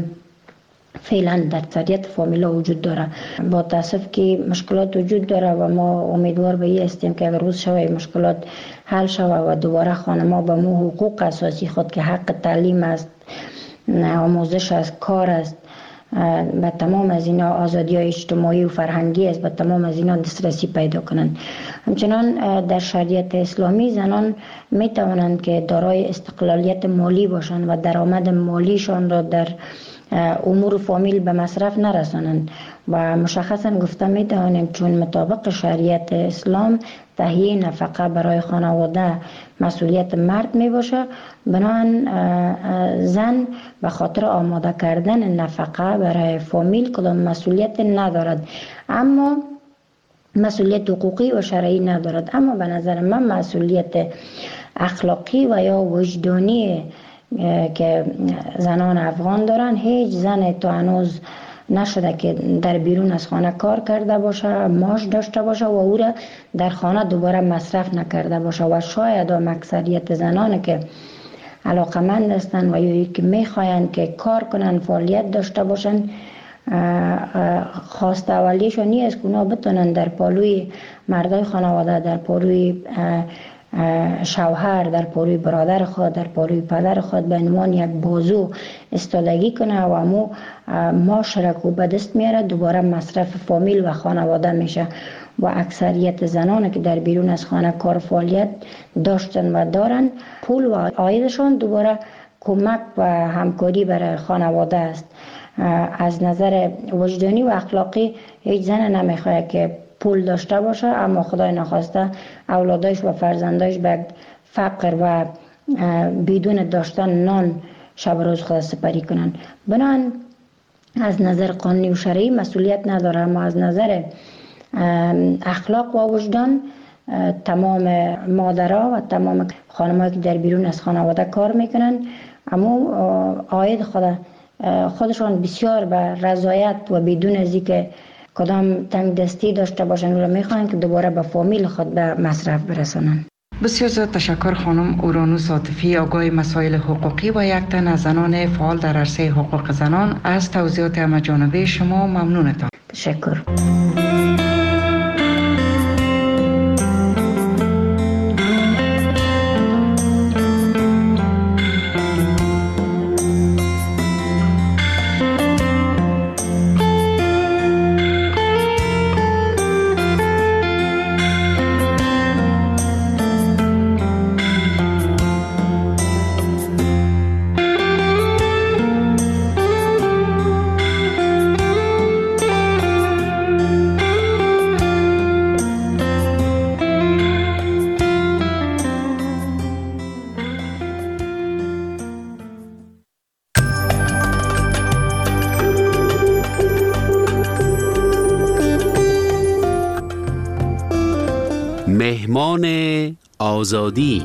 فعلا در اکثریت فامیلا وجود داره. با تاسف که مشکلات وجود داره و ما امیدوار به این هستیم که اگر روز شوه مشکلات حل شوه و دوباره خانم‌ها به مو حقوق اساسی خود که حق تعلیم است، آموزش است، کار است، به تمام از اینا آزادی های اجتماعی و فرهنگی است، به تمام از اینا دسترسی پیدا کنند. همچنان در شریعت اسلامی زنان می توانند که دارای استقلالیت مالی باشند و درآمد مالیشان را در امور فامیل به مصرف نرسانند، و مشخصا گفته می توانیم چون مطابق شریعت اسلام تهیه نفقه برای خانواده مسئولیت مرد می باشه، بنابراین زن به خاطر آماده کردن نفقه برای فامیل کدام مسئولیت ندارد، اما مسئولیت حقوقی و شرعی ندارد. اما به نظر من مسئولیت اخلاقی و یا وجدانی که زنان افغان دارن، هیچ زن تا هنوز نشده که در بیرون از خانه کار کرده باشه، معاش داشته باشه و او را در خانه دوباره مصرف نکرده باشه. و شاید هم اکثریت زنان که علاقمند هستند و یا که میخواین که کار کنن، فعالیت داشته باشن، خواست اولیشون نیست که اونا بتونن در پالوی مردای خانواده، در پالوی شوهر، در پالوی برادر خود، در پالوی پدر خود به عنوان یک بازو استادگی کنه و امو معاشرت رو به دست میاره، دوباره مصرف فامیل و خانواده میشه. و اکثریت زنان که در بیرون از خانه کار فعالیت داشتن و دارن، پول و عایدشان دوباره کمک و همکاری برای خانواده است. از نظر وجدانی و اخلاقی هیچ زن نمیخواد که پول داشته باشه اما خدای نخواسته اولادش و فرزندش به فقر و بدون داشتن نان شب روز خود سپری کنن. بنابراین از نظر قانونی و شرعی مسئولیت نداره، اما از نظر اخلاق و وجدان تمام مادرها و تمام خانم‌هایی که در بیرون از خانواده کار میکنن اما عاید خودشان بسیار به رضایت و بدون از اینکه کدام تنگ دستی داشته باشن رو میخوان که دوباره به فامیل خود به مصرف برسانن. بسیار زیاد تشکر خانم اورانوس عاطفی، آگاه مسائل حقوقی و یک تن از زنان فعال در عرصه حقوق زنان. از توضیحات همه‌جانبه شما ممنونتان. تشکر. مهمان آزادی.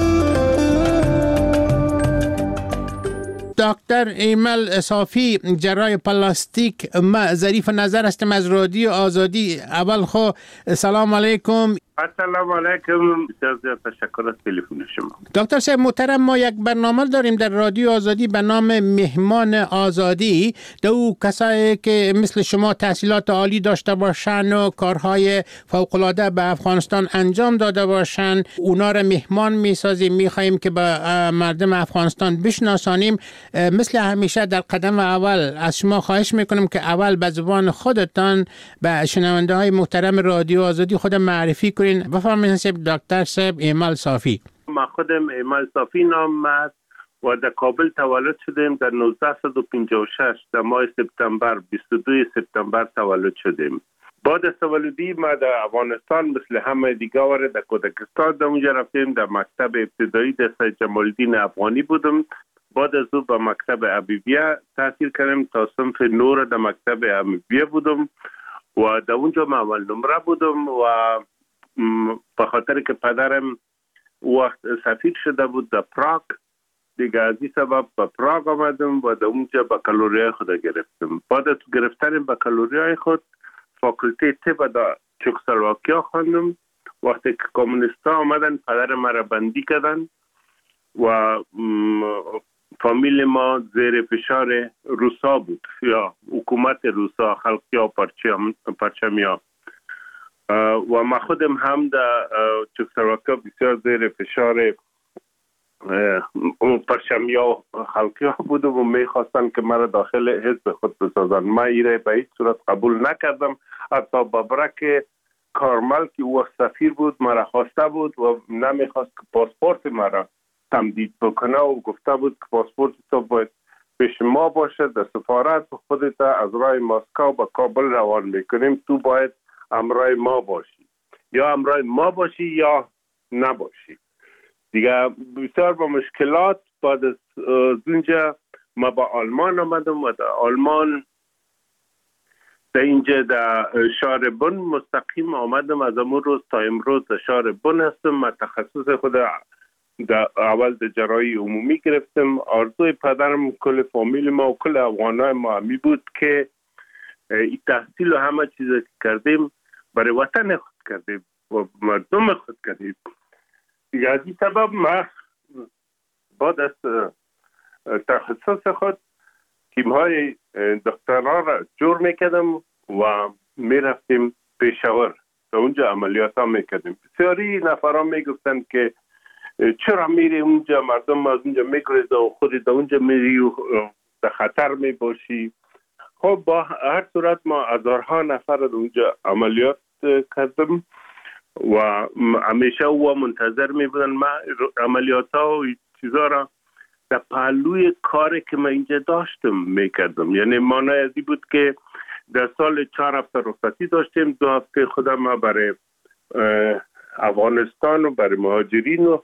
دکتر ایمل صافی، جراح پلاستیک. ما ظریف نظر هستم از رادیو آزادی. اول خو سلام علیکم. السلام علیکم. بسیار تشکر از تلفن شما. دکتر صاحب محترم، ما یک برنامه داریم در رادیو آزادی به نام مهمان آزادی. دو کسایی که مثل شما تحصیلات عالی داشته باشن و کارهای فوق‌العاده به افغانستان انجام داده باشن، اونا را مهمان میسازیم. میخواییم که به مردم افغانستان بشناسانیم. مثل همیشه در قدم اول از شما خواهش میکنم که اول به زبان خودتان به شنونده های محترم رادیو آزادی خود معرفی کنید. بفرمایید دکتر صاحب ایمل صافی. ما خودم ایمل صافی نام است و در کابل تولد شدیم. در 1956 در ماه سپتامبر 22 سپتامبر تولد شدیم. بعد از تولدی ما در افغانستان مثل همه دیگه وارد در کودکستان در اونجا رفتیم. در مکتب ابتدایی در سید جمال الدین افغانی بودم. بعد از او به مکتب حبیبیه تحصیل کردم تا صنف نور در مکتب حبیبیه بودم و در اونجا من اول نمره بودم و به خاطر که پدرم وقت سفیر شده بود در پراگ، دیگه از این سبب به پراگ آمدم و در اونجا بکالوریای خود گرفتم. بعد از گرفتن بکالوریای خود فاکولته طب در چکسلواکیا خواندم. وقتی که کمونیستا آمدن پدر مرا بندی کردن و فامیل ما زیر فشار روسا بود، یا حکومت روسا، خلقیا پرچمیا. و ما خودم هم در چکسلواکیا بسیار زیر فشار پرچمیا خلقیا بودم و میخواستن که مرا داخل حزب خود بسازن. ما ایره به هیچ صورت قبول نکردم. حتی بابرک کارمل که او سفیر بود مرا خواسته بود و نمیخواست که پاسپورت مرا تمدید بکنه و گفته بود که پاسپورت تو باید پیش ما باشه در سفارت، خودت از راه مسکو به کابل روان میکنیم، تو باید همراه ما باشی، یا همراه ما باشی یا نباشی. دیگه بسیار با مشکلات بعد از اونجا ما با آلمان آمدم و در آلمان در اینجا در شهر بن مستقیم آمدم. از امون روز تا امروز در شهر بن هستم. من تخصص خود در اول در جراحی عمومی گرفتم. آرزوی پدرم، کل فامیل ما و کل افغانای ما همی بود که این تحصیل و همه چیز که کردیم برای وطن خود کردیم و مردم خود کردیم. دیگه از این سبب ما بعد از تخصص خود تیم‌های دکترا را جور میکردم و میرفتیم پیشاور تا اونجا عملیات ها میکردیم. بسیاری نفران میگفتن که چرا میری اونجا، مردم از اونجا میگریزه و خودی در اونجا میری و در خطر میباشی. خب با هر صورت ما هزارها نفر در اونجا عملیات کردم و همیشه او منتظر میبودن. ما عملیات ها و چیزا را در پهلوی کاری که من اینجا داشتم میکردم. یعنی معنی ازی بود که در سال 4 هفته رخصتی داشتیم، 2 هفته خودم ما برای افغانستان و برای مهاجرین و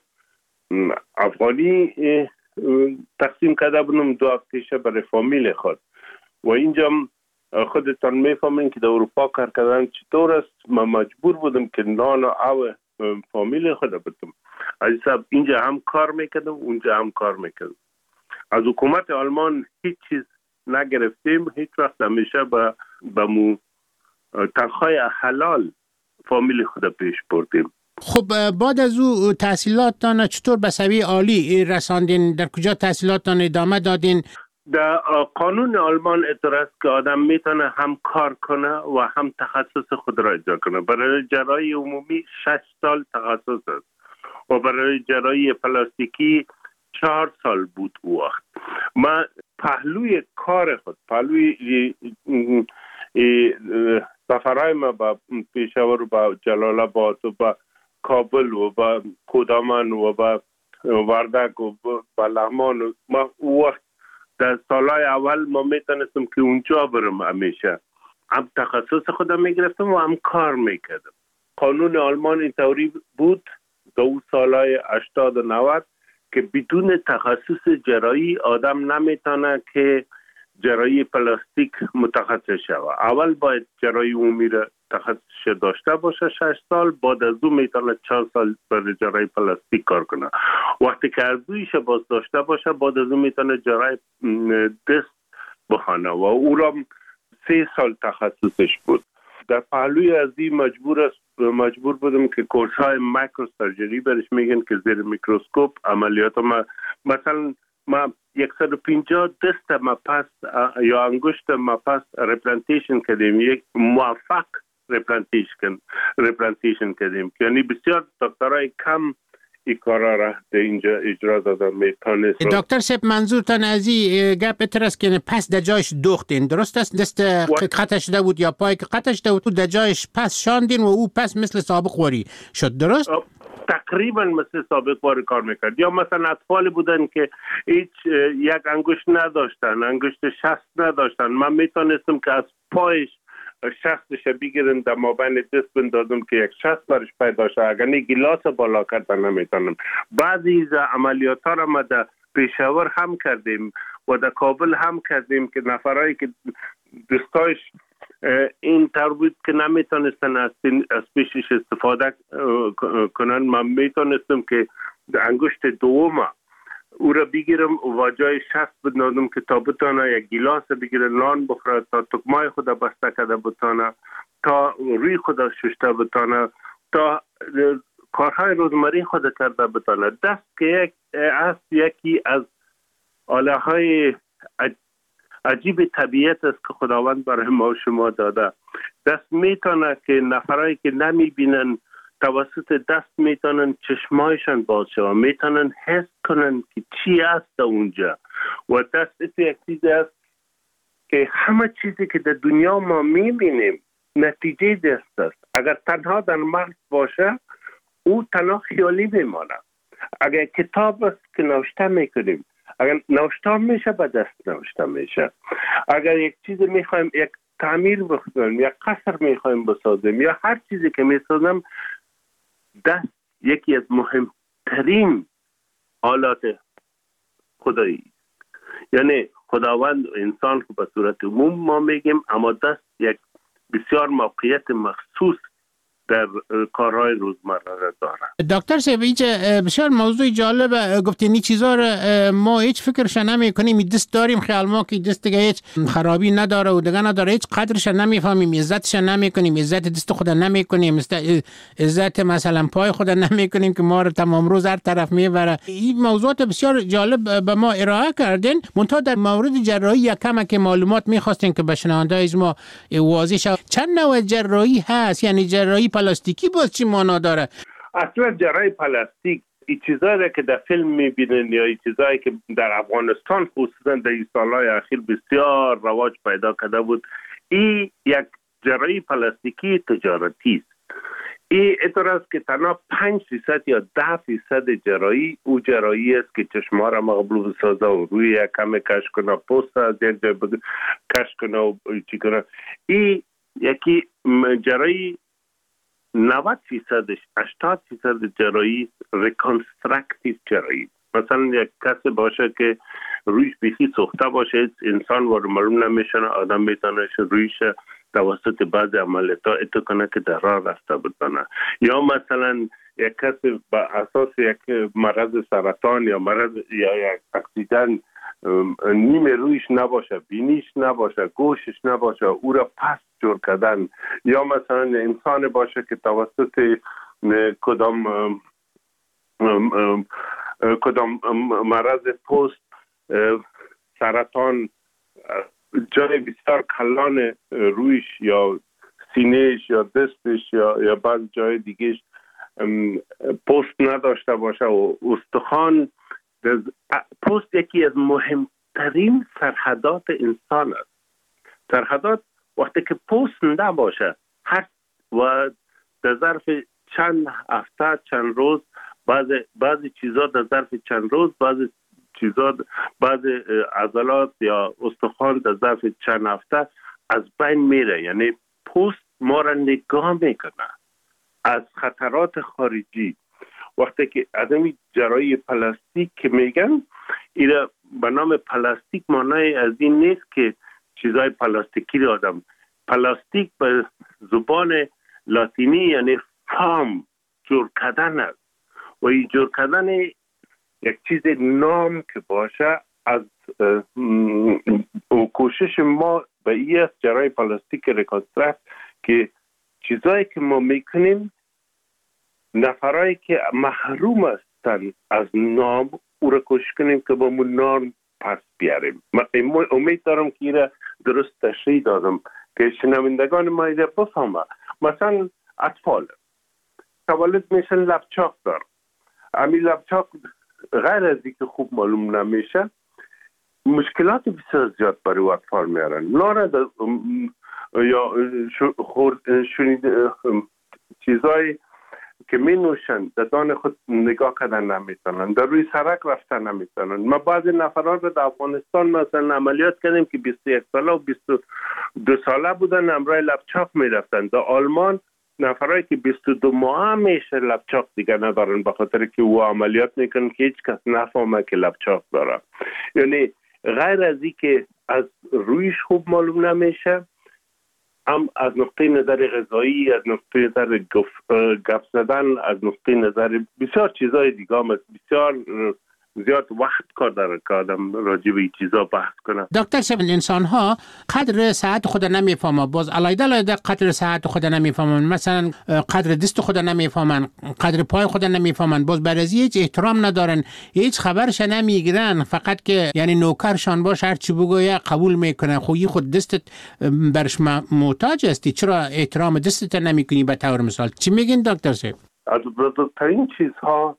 افغانی تقسیم کرده بودم، 2 هفته برای فامیل خود. و اینجا خودتان میفهمین که در اروپا کار کردن چطور است. من مجبور بودم که نان و آب فامیل خود بدم. از حساب اینجا هم کار میکردم، اونجا هم کار میکردم. از حکومت آلمان هیچ چیز نگرفتیم، هیچ وقت. همیشه با مو تنخواه حلال فامیل خود پیش بردیم. خب بعد از او تحصیلاتتان چطور به سویه عالی رساندین؟ در کجا تحصیلاتتان ادامه دادین؟ در قانون آلمان اعتراض که آدم میتونه هم کار کنه و هم تخصص خود را اجرا کنه. برای جراحی عمومی 6 سال تخصص است و برای جراحی پلاستیکی 4 سال بود او وقت. من پهلوی کار خود، پهلوی سفرهای ما با پیشاور و با جلال آباد و با کابل و با کودمان و با وردک و با لغمان، ما او وقت در سالهای اول ما میتونستم که اونجا برم. همیشه هم تخصص خودم میگرفتم و هم کار میکردم. قانون آلمان اینطوری بود در سالهای 80 و 90 که بدون تخصص جراحی آدم نمیتونه که جراحی پلاستیک متخصص شود. اول باید جراحی عمومی را تخصص داشته باشه 6 سال، بعد از اون میتونه 4 سال برای جراحی پلاستیک کار کنه. وقتی که ارزویش باز داشته باشه بعد از اون میتونه جراحی دست بخونه و او را 3 سال تخصصش بود. در پهلوی از این مجبور بودم که کورس های مایکرو سرجری برش میگن که زیر میکروسکوپ عملیات مثلا ما 150 دست ما پس یا انگشت ما پس ریپلانتیشن کردیم، یک موفق ریپلانتیشن کردیم، یعنی بسیار دکترای کم این کارا را در اینجا اجرا دادن میتونست. دکتر صاحب منظورتان از این گپ است که پس در جایش دوختین، درست است؟ دست قطع شده بود یا پای که قطع شده بود در جایش پس شاندین و او پس مثل سابق واری شد، درست؟ تقریبا مثل سابق واری کار میکرد. یا مثلا اطفال بودن که هیچ یک انگشت نداشتن، انگشت شست نداشتن، من میتونستم که از پایش شستش بگیرن در مابین دست بندازم که یک شست برش پیدا شه، اگر نه گلاس بالا کردن نمیتونم. بعضی از عملیات ها را ما در پیشاور هم کردیم و در کابل هم کردیم که نفرایی که دستایش این طور بود که نمیتونستن از پیشش استفاده کنن، من میتونستم که در انگشت دوم او را بگیرم و جای شست بندازم که تا بتانه یک گلاس بگیره نان بخوره، تا تکمای خود بسته کرده بتانه، تا روی خود ششته بتانه، تا کارهای روزمره خود کرده بتانه. دست که یکی از آله های عجیب طبیعت است که خداوند برای ما و شما داده. دست میتونه که نفرایی که نمیبینن توسط دست میتونن چشمایشان باز شوند، میتونن حس کنن که چی است اونجا. و دست یک چیزی است که همه چیزی که در دنیا ما میبینیم نتیجه دست است. اگر تنها در مغز باشه او تنها خیالی میمانه. اگر کتاب است که نوشته میکنیم، اگر نوشته میشه به دست نوشته میشه. اگر یک چیز میخوایم، یک تعمیر بکنیم، یک قصر میخوایم بسازیم یا هر چیزی که میسازم، دست یکی از مهمترین آلات خدایی، یعنی خداوند و انسان رو به صورت عموم ما میگیم، اما دست یک بسیار موقعیت مخصوص در کارهای روزمره داره. دکتر صاحب اینجا بسیار موضوع جالب گفتین. این چیزا رو ما هیچ فکرش نمی کنیم. دست داریم خیال ما که دست دیگه هیچ خرابی نداره و دیگه نداره، هیچ قدرش نمیفهمیم، عزتش نمی کنیم، عزت دست خود نمی کنیم، عزت مثلا پای خود نمی کنیم که ما رو تمام روز هر طرف میبره. این موضوعات بسیار جالب به ما ارائه کردین. منتها در مورد جراحی یکم که معلومات میخواستین که به شنونده‌های ما واضح شه. چند نوع جراحی هست؟ یعنی جراحی پلاستیکی باز چی معنا داره؟ اصلا جراحی پلاستیک این چیزایی که در فیلم میبینن یا این چیزایی که در افغانستان خصوصا در این سالهای اخیر بسیار رواج پیدا کرده بود، این یک جراحی پلاستیکی تجارتی است. این اطور است که تنها 5% یا 10% جراحی او جراحی است که چشما را مقبول بسازه و روی یک کم کش کنه، پوست از یک جای کش کنه و چی کنه. این یکی جراحی 90%، 80% جراحی ریکانسترکتیو جراحی. مثلا یک کسی باشه که رویش بیخی سوخته باشه، انسان وارد معلوم نمیشه، آدم میتونه رویش توسط بعض عملیات اتو کنه که در راه رفته بتونه. یا مثلا یک کسی با اساس یک مرض سرطان یا مرض یا یک اکسیدن نیمه رویش نباشه، بینیش نباشه، گوشش نباشه، او را پس جور کردن. یا مثلا انسان باشه که توسط کدام مرض پوست، سرطان، جای بسیار کلان رویش یا سینهش یا دستش یا بعض جای دیگهش پوست نداشته باشه و استخوان. پوست یکی از مهمترین سرحدات انسان است. سرحدات وقتی که پوست نباشه و در ظرف چند هفته، چند روز، بعضی چیزا در ظرف چند روز، بعضی عضلات یا استخوان در ظرف چند هفته از بین میره. یعنی پوست ما را نگاه میکنه از خطرات خارجی. وقتی که آدمی جراحی پلاستیک که میگن، اینا به نام پلاستیک معنای از این نیست که چیزای پلاستیکی رو آدم پلاستیک به زبان لاتینی یعنی فام، جور کردن است و این جور کردن یک چیز نام که باشه از کوشش ما به این است جرای پلاستیک ریکانسترکت که چیزایی که ما میکنیم نفرایی که محروم هستن از نام او را کوشش کنیم که با مون نام پس بیاریم. من امید دارم که این درست تشریح دادم که شنوندگان ما این بفهمه. مثلا اطفال تولد میشن لبچاق دار، همین لبچاق غیر از اینکه خوب معلوم نمیشه مشکلات بسیار زیاد برای اطفال میارن. نارد یا چیزایی که می نوشن در دان خود نگاه کردن نمیتونن، در روی سرک رفتن نمیتونن. ما بعضی نفران رو در افغانستان مثلا عملیات کردیم که 21 ساله و 22 ساله بودن، امرای لبچاق میرفتن. در آلمان نفرایی که 22 ماه میشه لبچاق دیگه ندارن به خاطر که او عملیات میکنن که هیچ کس نفهمه که لبچاق داره. یعنی غیر از این که از رویش خوب معلوم نمیشه، هم از نقطه نظر غذایی، از نقطه نظر گپ زدن، از نقطه نظر بسیار چیزای دیگه هم بسیار زیاد وقت کار داره که آدم راجع به این چیزا بحث کنه. دکتر صاحب، انسان ها قدر صحت خود نمیفهمن، باز علیده قدر صحت خود نمیفهمن، مثلا قدر دست خود نمیفهمن، قدر پای خود نمیفهمن، باز برای هیچ احترام ندارن، هیچ خبرش نمیگیرن، فقط که یعنی نوکرشان باشه هر چی بگویه قبول میکنه. خویی خود دستت برش محتاج هستی، چرا احترام دستت نمیکنی به طور مثال؟ چی میگین دکتر صاحب؟ از بزرگترین چیزها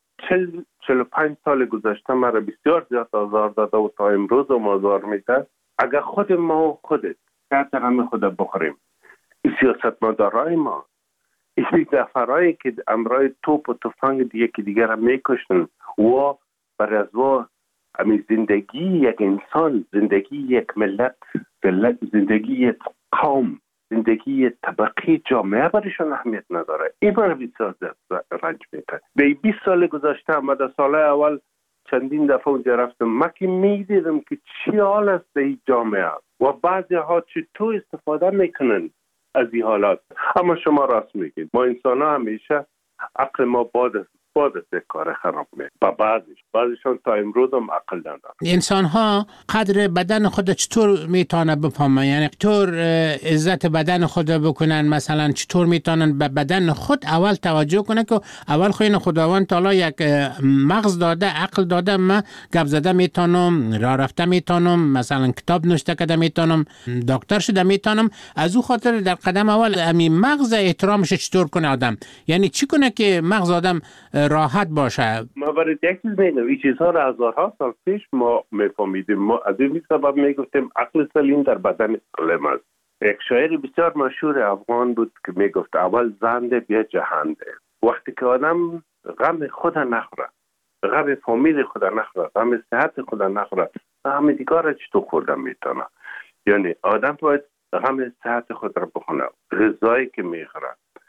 45 سال گذشته مرا بسیار زیاد آزار داده و تا امروز هم آزار میده. اگر خود ما و خودت کترم خود بخوریم، این سیاستمدارای ما، این دفرایی که امرای توپ و تفنگ یکی دیگر را میکشن و برای از و زندگی یک انسان، زندگی یک ملت، زندگی یک قوم، زندگی طبقی جامعه برایشان اهمیت نداره. این برای بسیار رنج میده. به 20 سال گذشته ما در سال اول چندین دفعه اونجا رفتم، من که میدیدم که چی حال است در این جامعه و بعضی ها چطور استفاده میکنن از این حالات. اما شما راست میگید، ما انسان ها همیشه عقل ما باد است کار خراب میکنه. با بعضیشان تا امروز هم عقل ندارن. انسان ها قدر بدن خود چطور میتونه بفهمن؟ یعنی چطور عزت بدن خود بکنن؟ مثلا چطور میتونن به بدن خود اول توجه کنن که اول خوین خداوند تعالی یک مغز داده، عقل داده، من گپ زده میتونم، راه رفته میتونم، مثلا کتاب نوشته کرده میتونم، دکتر شده میتونم. از او خاطر در قدم اول همین مغز احترامش چطور کنه آدم؟ یعنی چی کنه که مغز آدم راحت باشه؟ ما برای یک چیز میگم، این چیزها را هزارها سال پیش ما میفهمیدیم. ما از این سبب میگفتیم عقل سلیم در بدن سالم است. یک شاعر بسیار مشهور افغان بود که میگفت اول زنده بیا جهنده. وقتی که آدم غم خود نخوره، غم فامیل خود نخوره، غم صحت خود نخوره، غم دیگر چطور خوردن میتونه؟ یعنی آدم باید غم صحت خود را بخونه، غذایی که میخوره،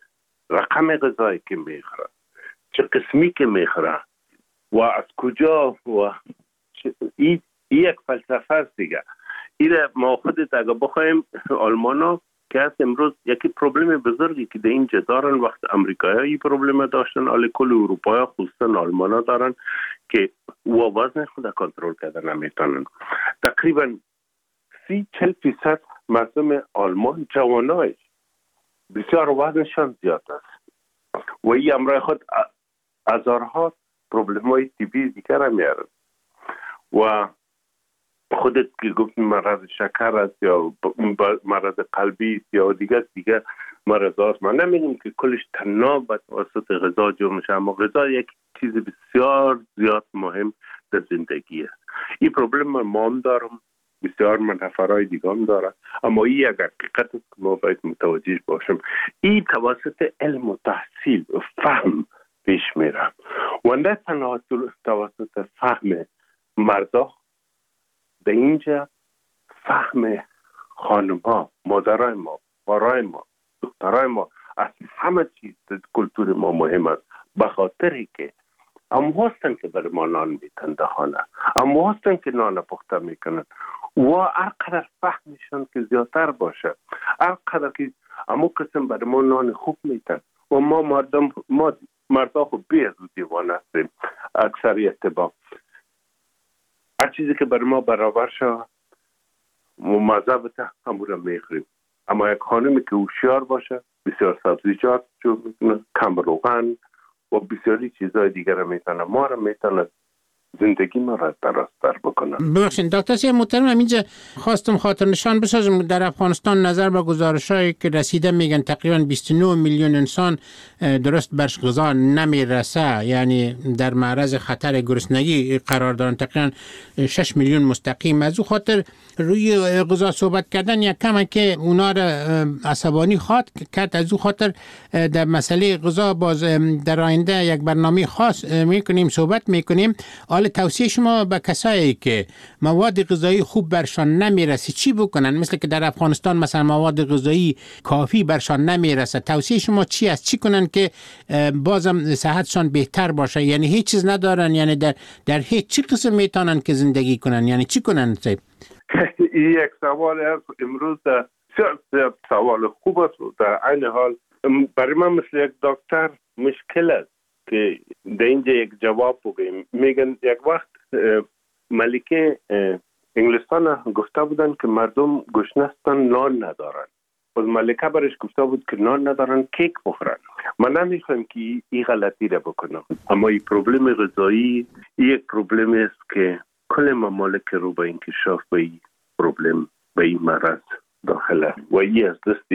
رقم غذایی که میخوره، چه قسمی که میخوره و از کجا، و این یک فلسفه است دیگه. این ما خودت اگه بخوایم آلمانا که هست امروز یکی پروبلم بزرگی که در اینجا دارن، وقت امریکایی این پروبلم داشتن، حالا کل اروپایی خصوصا آلمانا دارن که وزن خود کنترل کردن نمیتونن. تقریبا 30-40% مردم آلمان جوانایش بسیار وزنشان زیاد است و این امرای خود هزارها پروبلم های طبی دیگر هم میارن. و خودت که گفت مرض شکر است یا مرض قلبی است یا دیگه مرض هاست، من نمیگم که کلش تنها به واسط غذا جور میشه، اما غذا یک چیز بسیار زیاد مهم در زندگی است. این پروبلم ما هم دارم، بسیار نفرهای دیگه هم داره، اما این یک حقیقت است که ما باید متوجه باشیم. این توسط علم و تحصیل و فهم پیش میره و نه تنها توسط فهم مردا. به اینجا فهم خانم ها، مادرای ما، بارای ما، دخترای ما از همه چیز کلتور ما مهم است، به خاطری که هم هستن که برای ما نان میتن در خانه، هم هستن که نان پخته میکنن و هر قدر فهمشان که زیادتر باشه، هر قدر که امو قسم برای ما نان خوب میتن و ما مردا خوب بیاد و دیوانه هستیم اکثریت با هر چیزی که برای ما برابر شد و مذهبت همون رو میخوریم. اما یک خانمی که هوشیار باشه بسیار سبزیجات جو میکنه، کم روغن و بسیاری چیزهای دیگر رو میتونه، ما رو میتونه زندگی ما را درست‌تر بکنم. ببخشید دکتر صاحب محترم، اینجا خواستم خاطر نشان بسازم در افغانستان نظر به گزارش‌هایی که رسیده میگن تقریبا 29 میلیون انسان درست برش غذا نمیرسه، یعنی در معرض خطر گرسنگی قرار دارن، تقریبا 6 میلیون مستقیم. از او خاطر روی غذا صحبت کردن یک کمه که اونا را عصبانی خواد کرد. از او خاطر در مسئله غذا باز در آینده یک برنامه خاص میکنیم، صحبت میکنیم. حال توصیه شما به کسایی که مواد غذایی خوب برشان نمیرسه چی بکنن؟ مثل که در افغانستان مثلا مواد غذایی کافی برشان نمیرسه، توصیه شما چی است؟ چی کنن که بازم صحتشان بهتر باشه؟ یعنی هیچ چیز ندارن، یعنی در هیچ چی قسم میتونن که زندگی کنن؟ یعنی چی کنن صاحب؟ این یک سوال است امروز سوال خوب است. در عین حال برای من مثل یک دکتر مشکل است که در اینجا یک جواب بگیم. میگن یک وقت ملکه انگلستان گفته بودن که مردم گشنه هستن نان ندارن، و ملکه برش گفته بود که نان ندارن کیک بخورن. من نمیخوام که این غلطی را بکنم، اما این پروبلم غذایی یک پروبلم است که کل ممالک رو به انکشاف به این پروبلم، به این مرض داخله و این از دست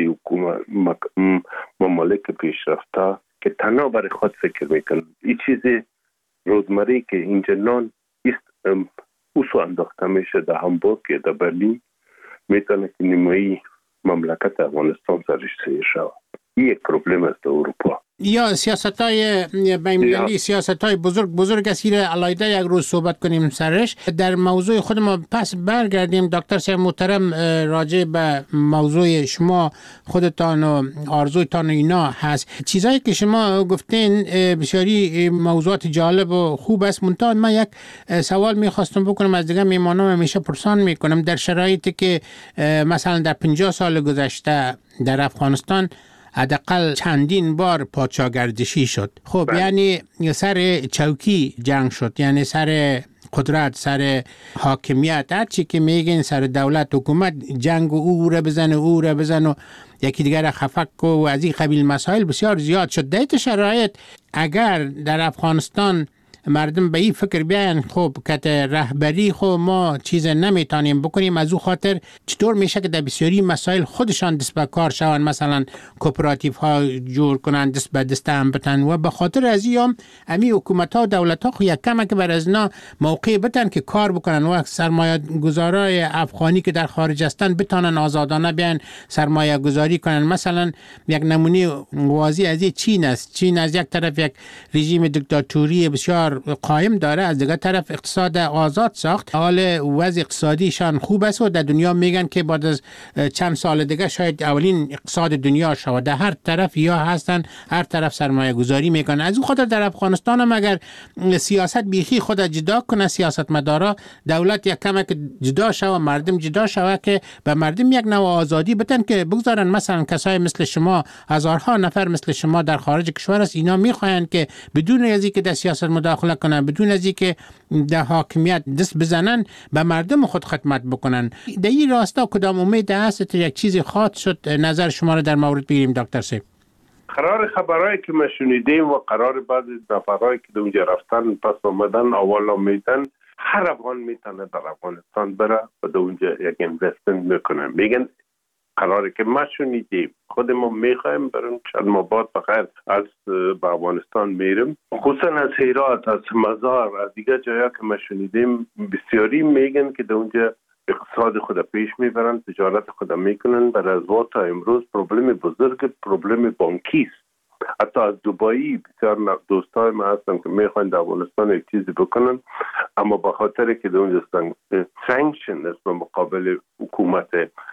ممالک پیشرفته که تنها برای خود فکر میکنن. این چیزی روزمره که اینجا نان است اوسو انداخته میشه در هامبورگ یا در برلین، میتونه که نیمایی مملکت افغانستان سرش سیر شود. این یک پروبلم است در اروپا. یا سیاست‌های بین‌المللی، سیاست‌های بزرگ است که علایده یک روز صحبت کنیم سرش. در موضوع خود ما پس برگردیم. دکتر صاحب محترم، راجع به موضوع شما خودتان و آرزویتان و اینا هست، چیزایی که شما گفتین بسیاری موضوعات جالب و خوب است. منتها من یک سوال می‌خواستم بکنم از دیگه میمانم، همیشه پرسان می‌کنم در شرایطی که مثلا در 50 سال گذشته در افغانستان حداقل چندین بار پادشاهگردشی شد. خب یعنی سر چوکی جنگ شد، یعنی سر قدرت، سر حاکمیت، هر چی که میگین سر دولت حکومت جنگ و او را بزن و یکی دیگر خفک و از این قبیل مسائل بسیار زیاد شد. در این شرایط اگر در افغانستان مردم به این فکر بیاین خب که رهبری خب ما چیز نمیتونیم بکنیم، از او خاطر چطور میشه که در بسیاری مسائل خودشان دست به کار شون، مثلا کوپراتیو ها جور کنن، دست به دست هم بتن و به خاطر از این امی حکومت ها و دولت ها خو یک کم که بر از اینا موقع بتن که کار بکنن و سرمایه گذارای افغانی که در خارج هستن بتونن آزادانه بیان سرمایه گذاری کنن. مثلا یک نمونه واضح از چین است. چین از یک طرف یک رژیم دیکتاتوری بسیار قائم داره، از دیگر طرف اقتصاد آزاد ساخت. حال وضع اقتصادیشان خوب است و در دنیا میگن که بعد از چند سال دیگه شاید اولین اقتصاد دنیا شود. در هر طرف یا هستن، هر طرف سرمایه گذاری میکنن. از اون خاطر در افغانستان هم اگر سیاست بیخی خود جدا کنه، سیاستمدارا، دولت یک کم که جدا شوه، مردم جدا شوه، که به مردم یک نوع آزادی بدن که بگذارن مثلا کسای مثل شما، هزارها نفر مثل شما در خارج کشور است، اینا میخواین که بدون از اینکه در سیاست مداخله کنن، بدون از اینکه در حاکمیت دست بزنن، به مردم خود خدمت بکنن. در این راستا کدام امید هست تا یک چیزی خاص شد؟ نظر شما رو در مورد بگیریم دکتر صاحب. قرار خبرایی که ما شنیدیم و قرار بعضی نفرایی که اونجا رفتن پس آمدن اول میتن هر افغان میتونه در افغانستان بره و در اونجا یک اینوستمنت میکنه. میگن قراره که ما شنیدیم، خود ما میخوایم بریم چند ماه بعد بخیر از به افغانستان میریم، خصوصا از هرات، از مزار، از دیگه جایی که ما شنیدیم بسیاری میگن که در اونجا اقتصاد خود پیش میبرن، تجارت خود میکنن. بر از تا امروز پروبلم بزرگ پروبلم بانکی است. حتی از دبی بسیار دوستای ما هستن که میخوان در افغانستان یک چیزی بکنن، اما به خاطر که در اونجا سانکشن است به مقابل حکومت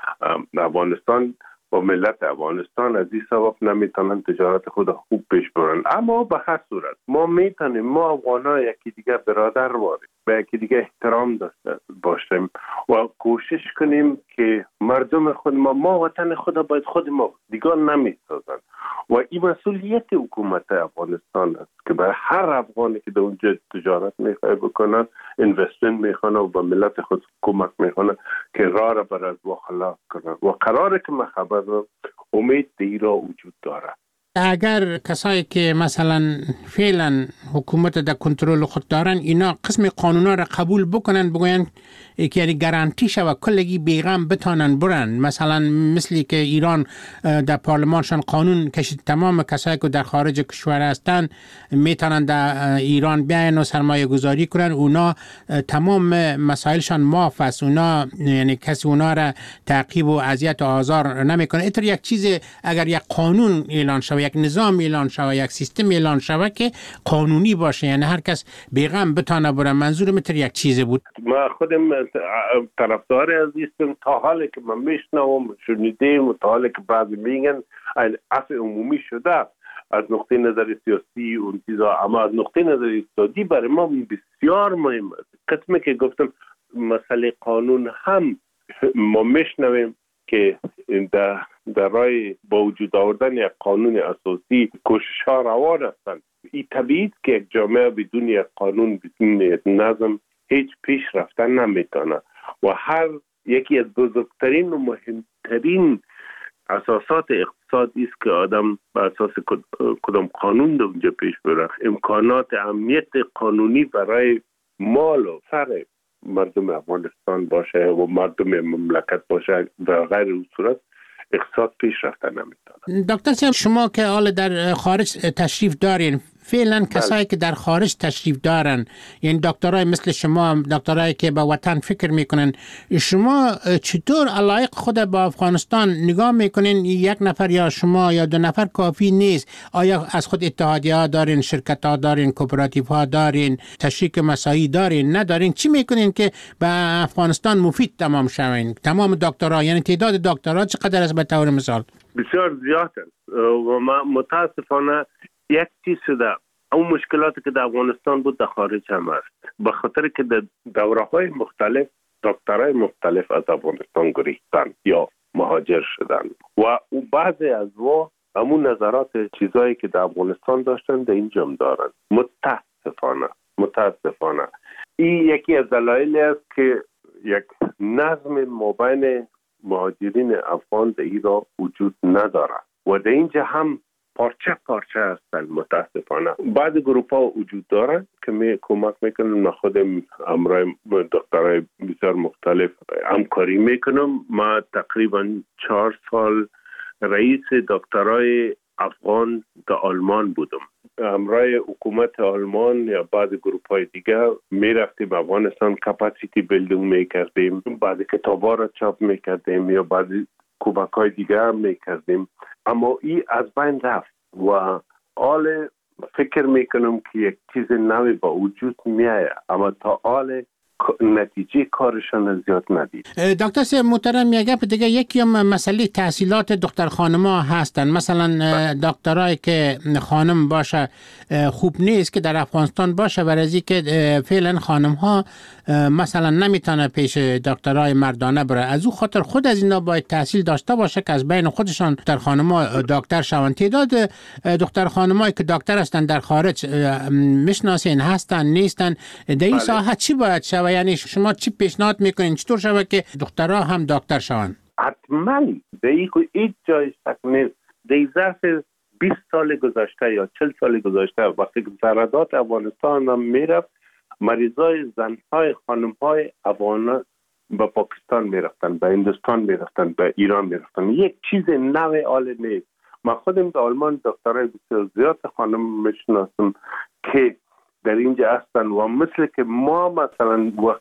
افغانستان و ملت افغانستان، از این سبب نمیتونن تجارت خود خوب پیش برن. اما به هر صورت ما میتونیم، ما افغان‌ها یکی دیگه برادر واریم، به یکی دیگه احترام داشته باشیم و کوشش کنیم که مردم خود ما وطن خود باید خود ما دیگر نمیسازن و این مسئولیت حکومت افغانستان است که برای هر افغانی که در اونجا تجارت میخواه بکنن اینوستمنت میخوانه و به ملت خود کمک میخوانه که راه را بر از خلاص کنن و قراره که من خبر دارم امید دیرا وجود داره. اگر کسایی که مثلا فعلا حکومت در کنترل خود دارن اینا قسم قانونا را قبول بکنن بگوین که یعنی گارانتی شوه کلگی بیغم بتانن برن، مثلا مثلی که ایران در پارلمانشان قانون کشید تمام کسایی که در خارج کشور هستن میتونن در ایران بیاین و سرمایه گذاری کنن، اونا تمام مسائلشان معاف است، اونا یعنی کسی اونا را تعقیب و اذیت و آزار نمیکنه. اینطور یک چیز اگر یک قانون اعلان شوه، یک نظام اعلان شوه، یک سیستم اعلان شوه که قانونی باشه، یعنی هر کس بیغم بتانه بره، منظورم اینطور یک چیز بود. ما خودم طرفدار عزیزم تا حالی که من میشنوم شنیدیم و تا حالی که بعضی میگن عفو عمومی شده از نقطه نظر سیاسی و چیزا، اما از نقطه نظر اقتصادی برای ما بسیار مهم است. قسمی که گفتم مسئله قانون هم ما میشنویم که در راه با وجود آوردن یک قانون اساسی کوشش ها روان هستند. این طبیعی که یک جامعه بدون یک قانون، بدون یک نظم هیچ پیش رفتن نمیتونه و هر یکی از بزرگترین و مهمترین اساسات اقتصادی است که آدم به اساس کدام قانون در اونجا پیش بره. امکانات امنیت قانونی برای مال و سر مردم افغانستان باشه و مردم مملکت باشه، در غیر اون صورت اقتصاد پیش رفتن نمیتونه. دکتر صاحب شما که حال در خارج تشریف دارین، فعلا کسایی که در خارج تشریف دارن، یعنی دکترای مثل شما، دکترایی که به وطن فکر میکنن، شما چطور علایق خود با افغانستان نگاه میکنین؟ یک نفر یا شما یا دو نفر کافی نیست؟ آیا از خود اتحادیه ها دارین، شرکت ها دارین، کوپراتیو ها دارین، تشریک مساعی دارین، ندارین؟ چی میکنین که به افغانستان مفید تمام شوین؟ تمام دکترها، یعنی تعداد دکترها چقدر است به طور مثال؟ بسیار زیاد است و ما متاسفانه یک چیز شده، اون مشکلاتی که در افغانستان بود در خارج هم است، به خاطر که در دوره‌های مختلف دکترای مختلف از افغانستان گریختن یا مهاجر شدن و بعضی از همون نظرات چیزایی که در افغانستان داشتن در اینجا هم دارن. متاسفانه این یکی از دلایل است که یک نظم مابین مهاجرین افغان در ایران وجود نداره و در اینجا هم پارچه هستن. متاسفانه بعض گروپ ها وجود دارن که کمک میکنن. من خودم امرای دکترای بسیار مختلف همکاری میکنم. ما تقریبا 4 سال رئیس دکترای افغان در آلمان بودم. امرای حکومت آلمان یا بعض گروپ های دیگه میرفتیم افغانستان، کپاسیتی بیلدینگ میکردیم، بعض کتابا را چاپ میکردیم یا بعضی کمک های دیگه میکردیم، اما این از بین رفت و حال فکر میکنم که یک چیز نوی با وجود میایه، اما تا حال نتیجه کارشان زیاد ندید. دکتر صاحب محترم، یک گپ دیگه، یکی مسئله تحصیلات دختر خانم‌ها هستن. مثلا دکترای که خانم باشه خوب نیست که در افغانستان باشه، برای که فعلا خانم‌ها مثلا نمیتونه پیش دکترای مردانه بره. از او خاطر خود از اینا باید تحصیل داشته باشه که از بین خودشان دختر خانم‌ها دکتر شوند. تعداد دختر خانم‌هایی که دکتر هستن در خارج میشناسین هستن نیستن؟ در این ساحه چی باید شود؟ یعنی شما چی پیشنهاد میکنین چطور شود که دخترها هم دکتر شوند؟ حتما دیگه هیچ جای شک نیست. در ظرف 20 سال گذشته یا 40 سال گذشته وقتی که سرحدات افغانستان هم میرفت، مریضای زنهای خانمهای افغان به پاکستان میرفتن، به هندوستان میرفتن، به ایران میرفتن. یک چیز نوی حال نیست. من خودم در آلمان دکترای بسیار زیاد خانم میشناسم که در اینجا هستن و مثل که ما مثلا وقت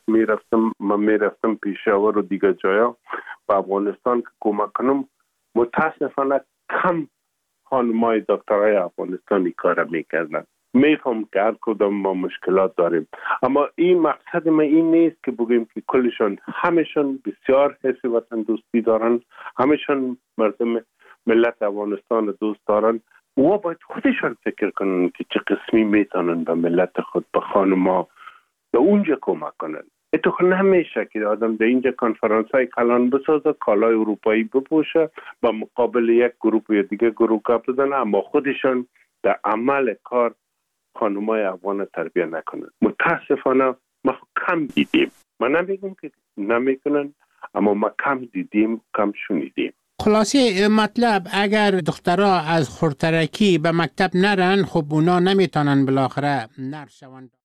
میرفتم پیشاور و دیگر جایا به افغانستان که کمک کنم، متاسفانه کم خانمای دکترای افغانستانی کار میکردن. میفهم که هر کدام ما مشکلات داریم، اما این مقصد ما این نیست که بگیم که کلشان همشون بسیار حس وطن دوستی دارن، همشون مردم ملت افغانستان دوست دارن و باید خودشان فکر کنن که چه قسمی میتونن به ملت خود، به خانما به اونجا کمک کنن. تو نمیشه که آدم در اینجا کنفرانس های کلان بسازه، کالای اروپایی بپوشه، با مقابل یک گروه یا دیگه گروه کار بزنه، اما خودشان در عمل کار خانمای افغان تربیه نکنن. متاسفانه ما کم دیدیم. من نمیگم که نمیکنن، اما ما کم دیدیم، کم شنیدیم. خلاصه مطلب اگر دخترها از خردترکی به مکتب نرن، خب اونا نمیتونن بالاخره نر شوند.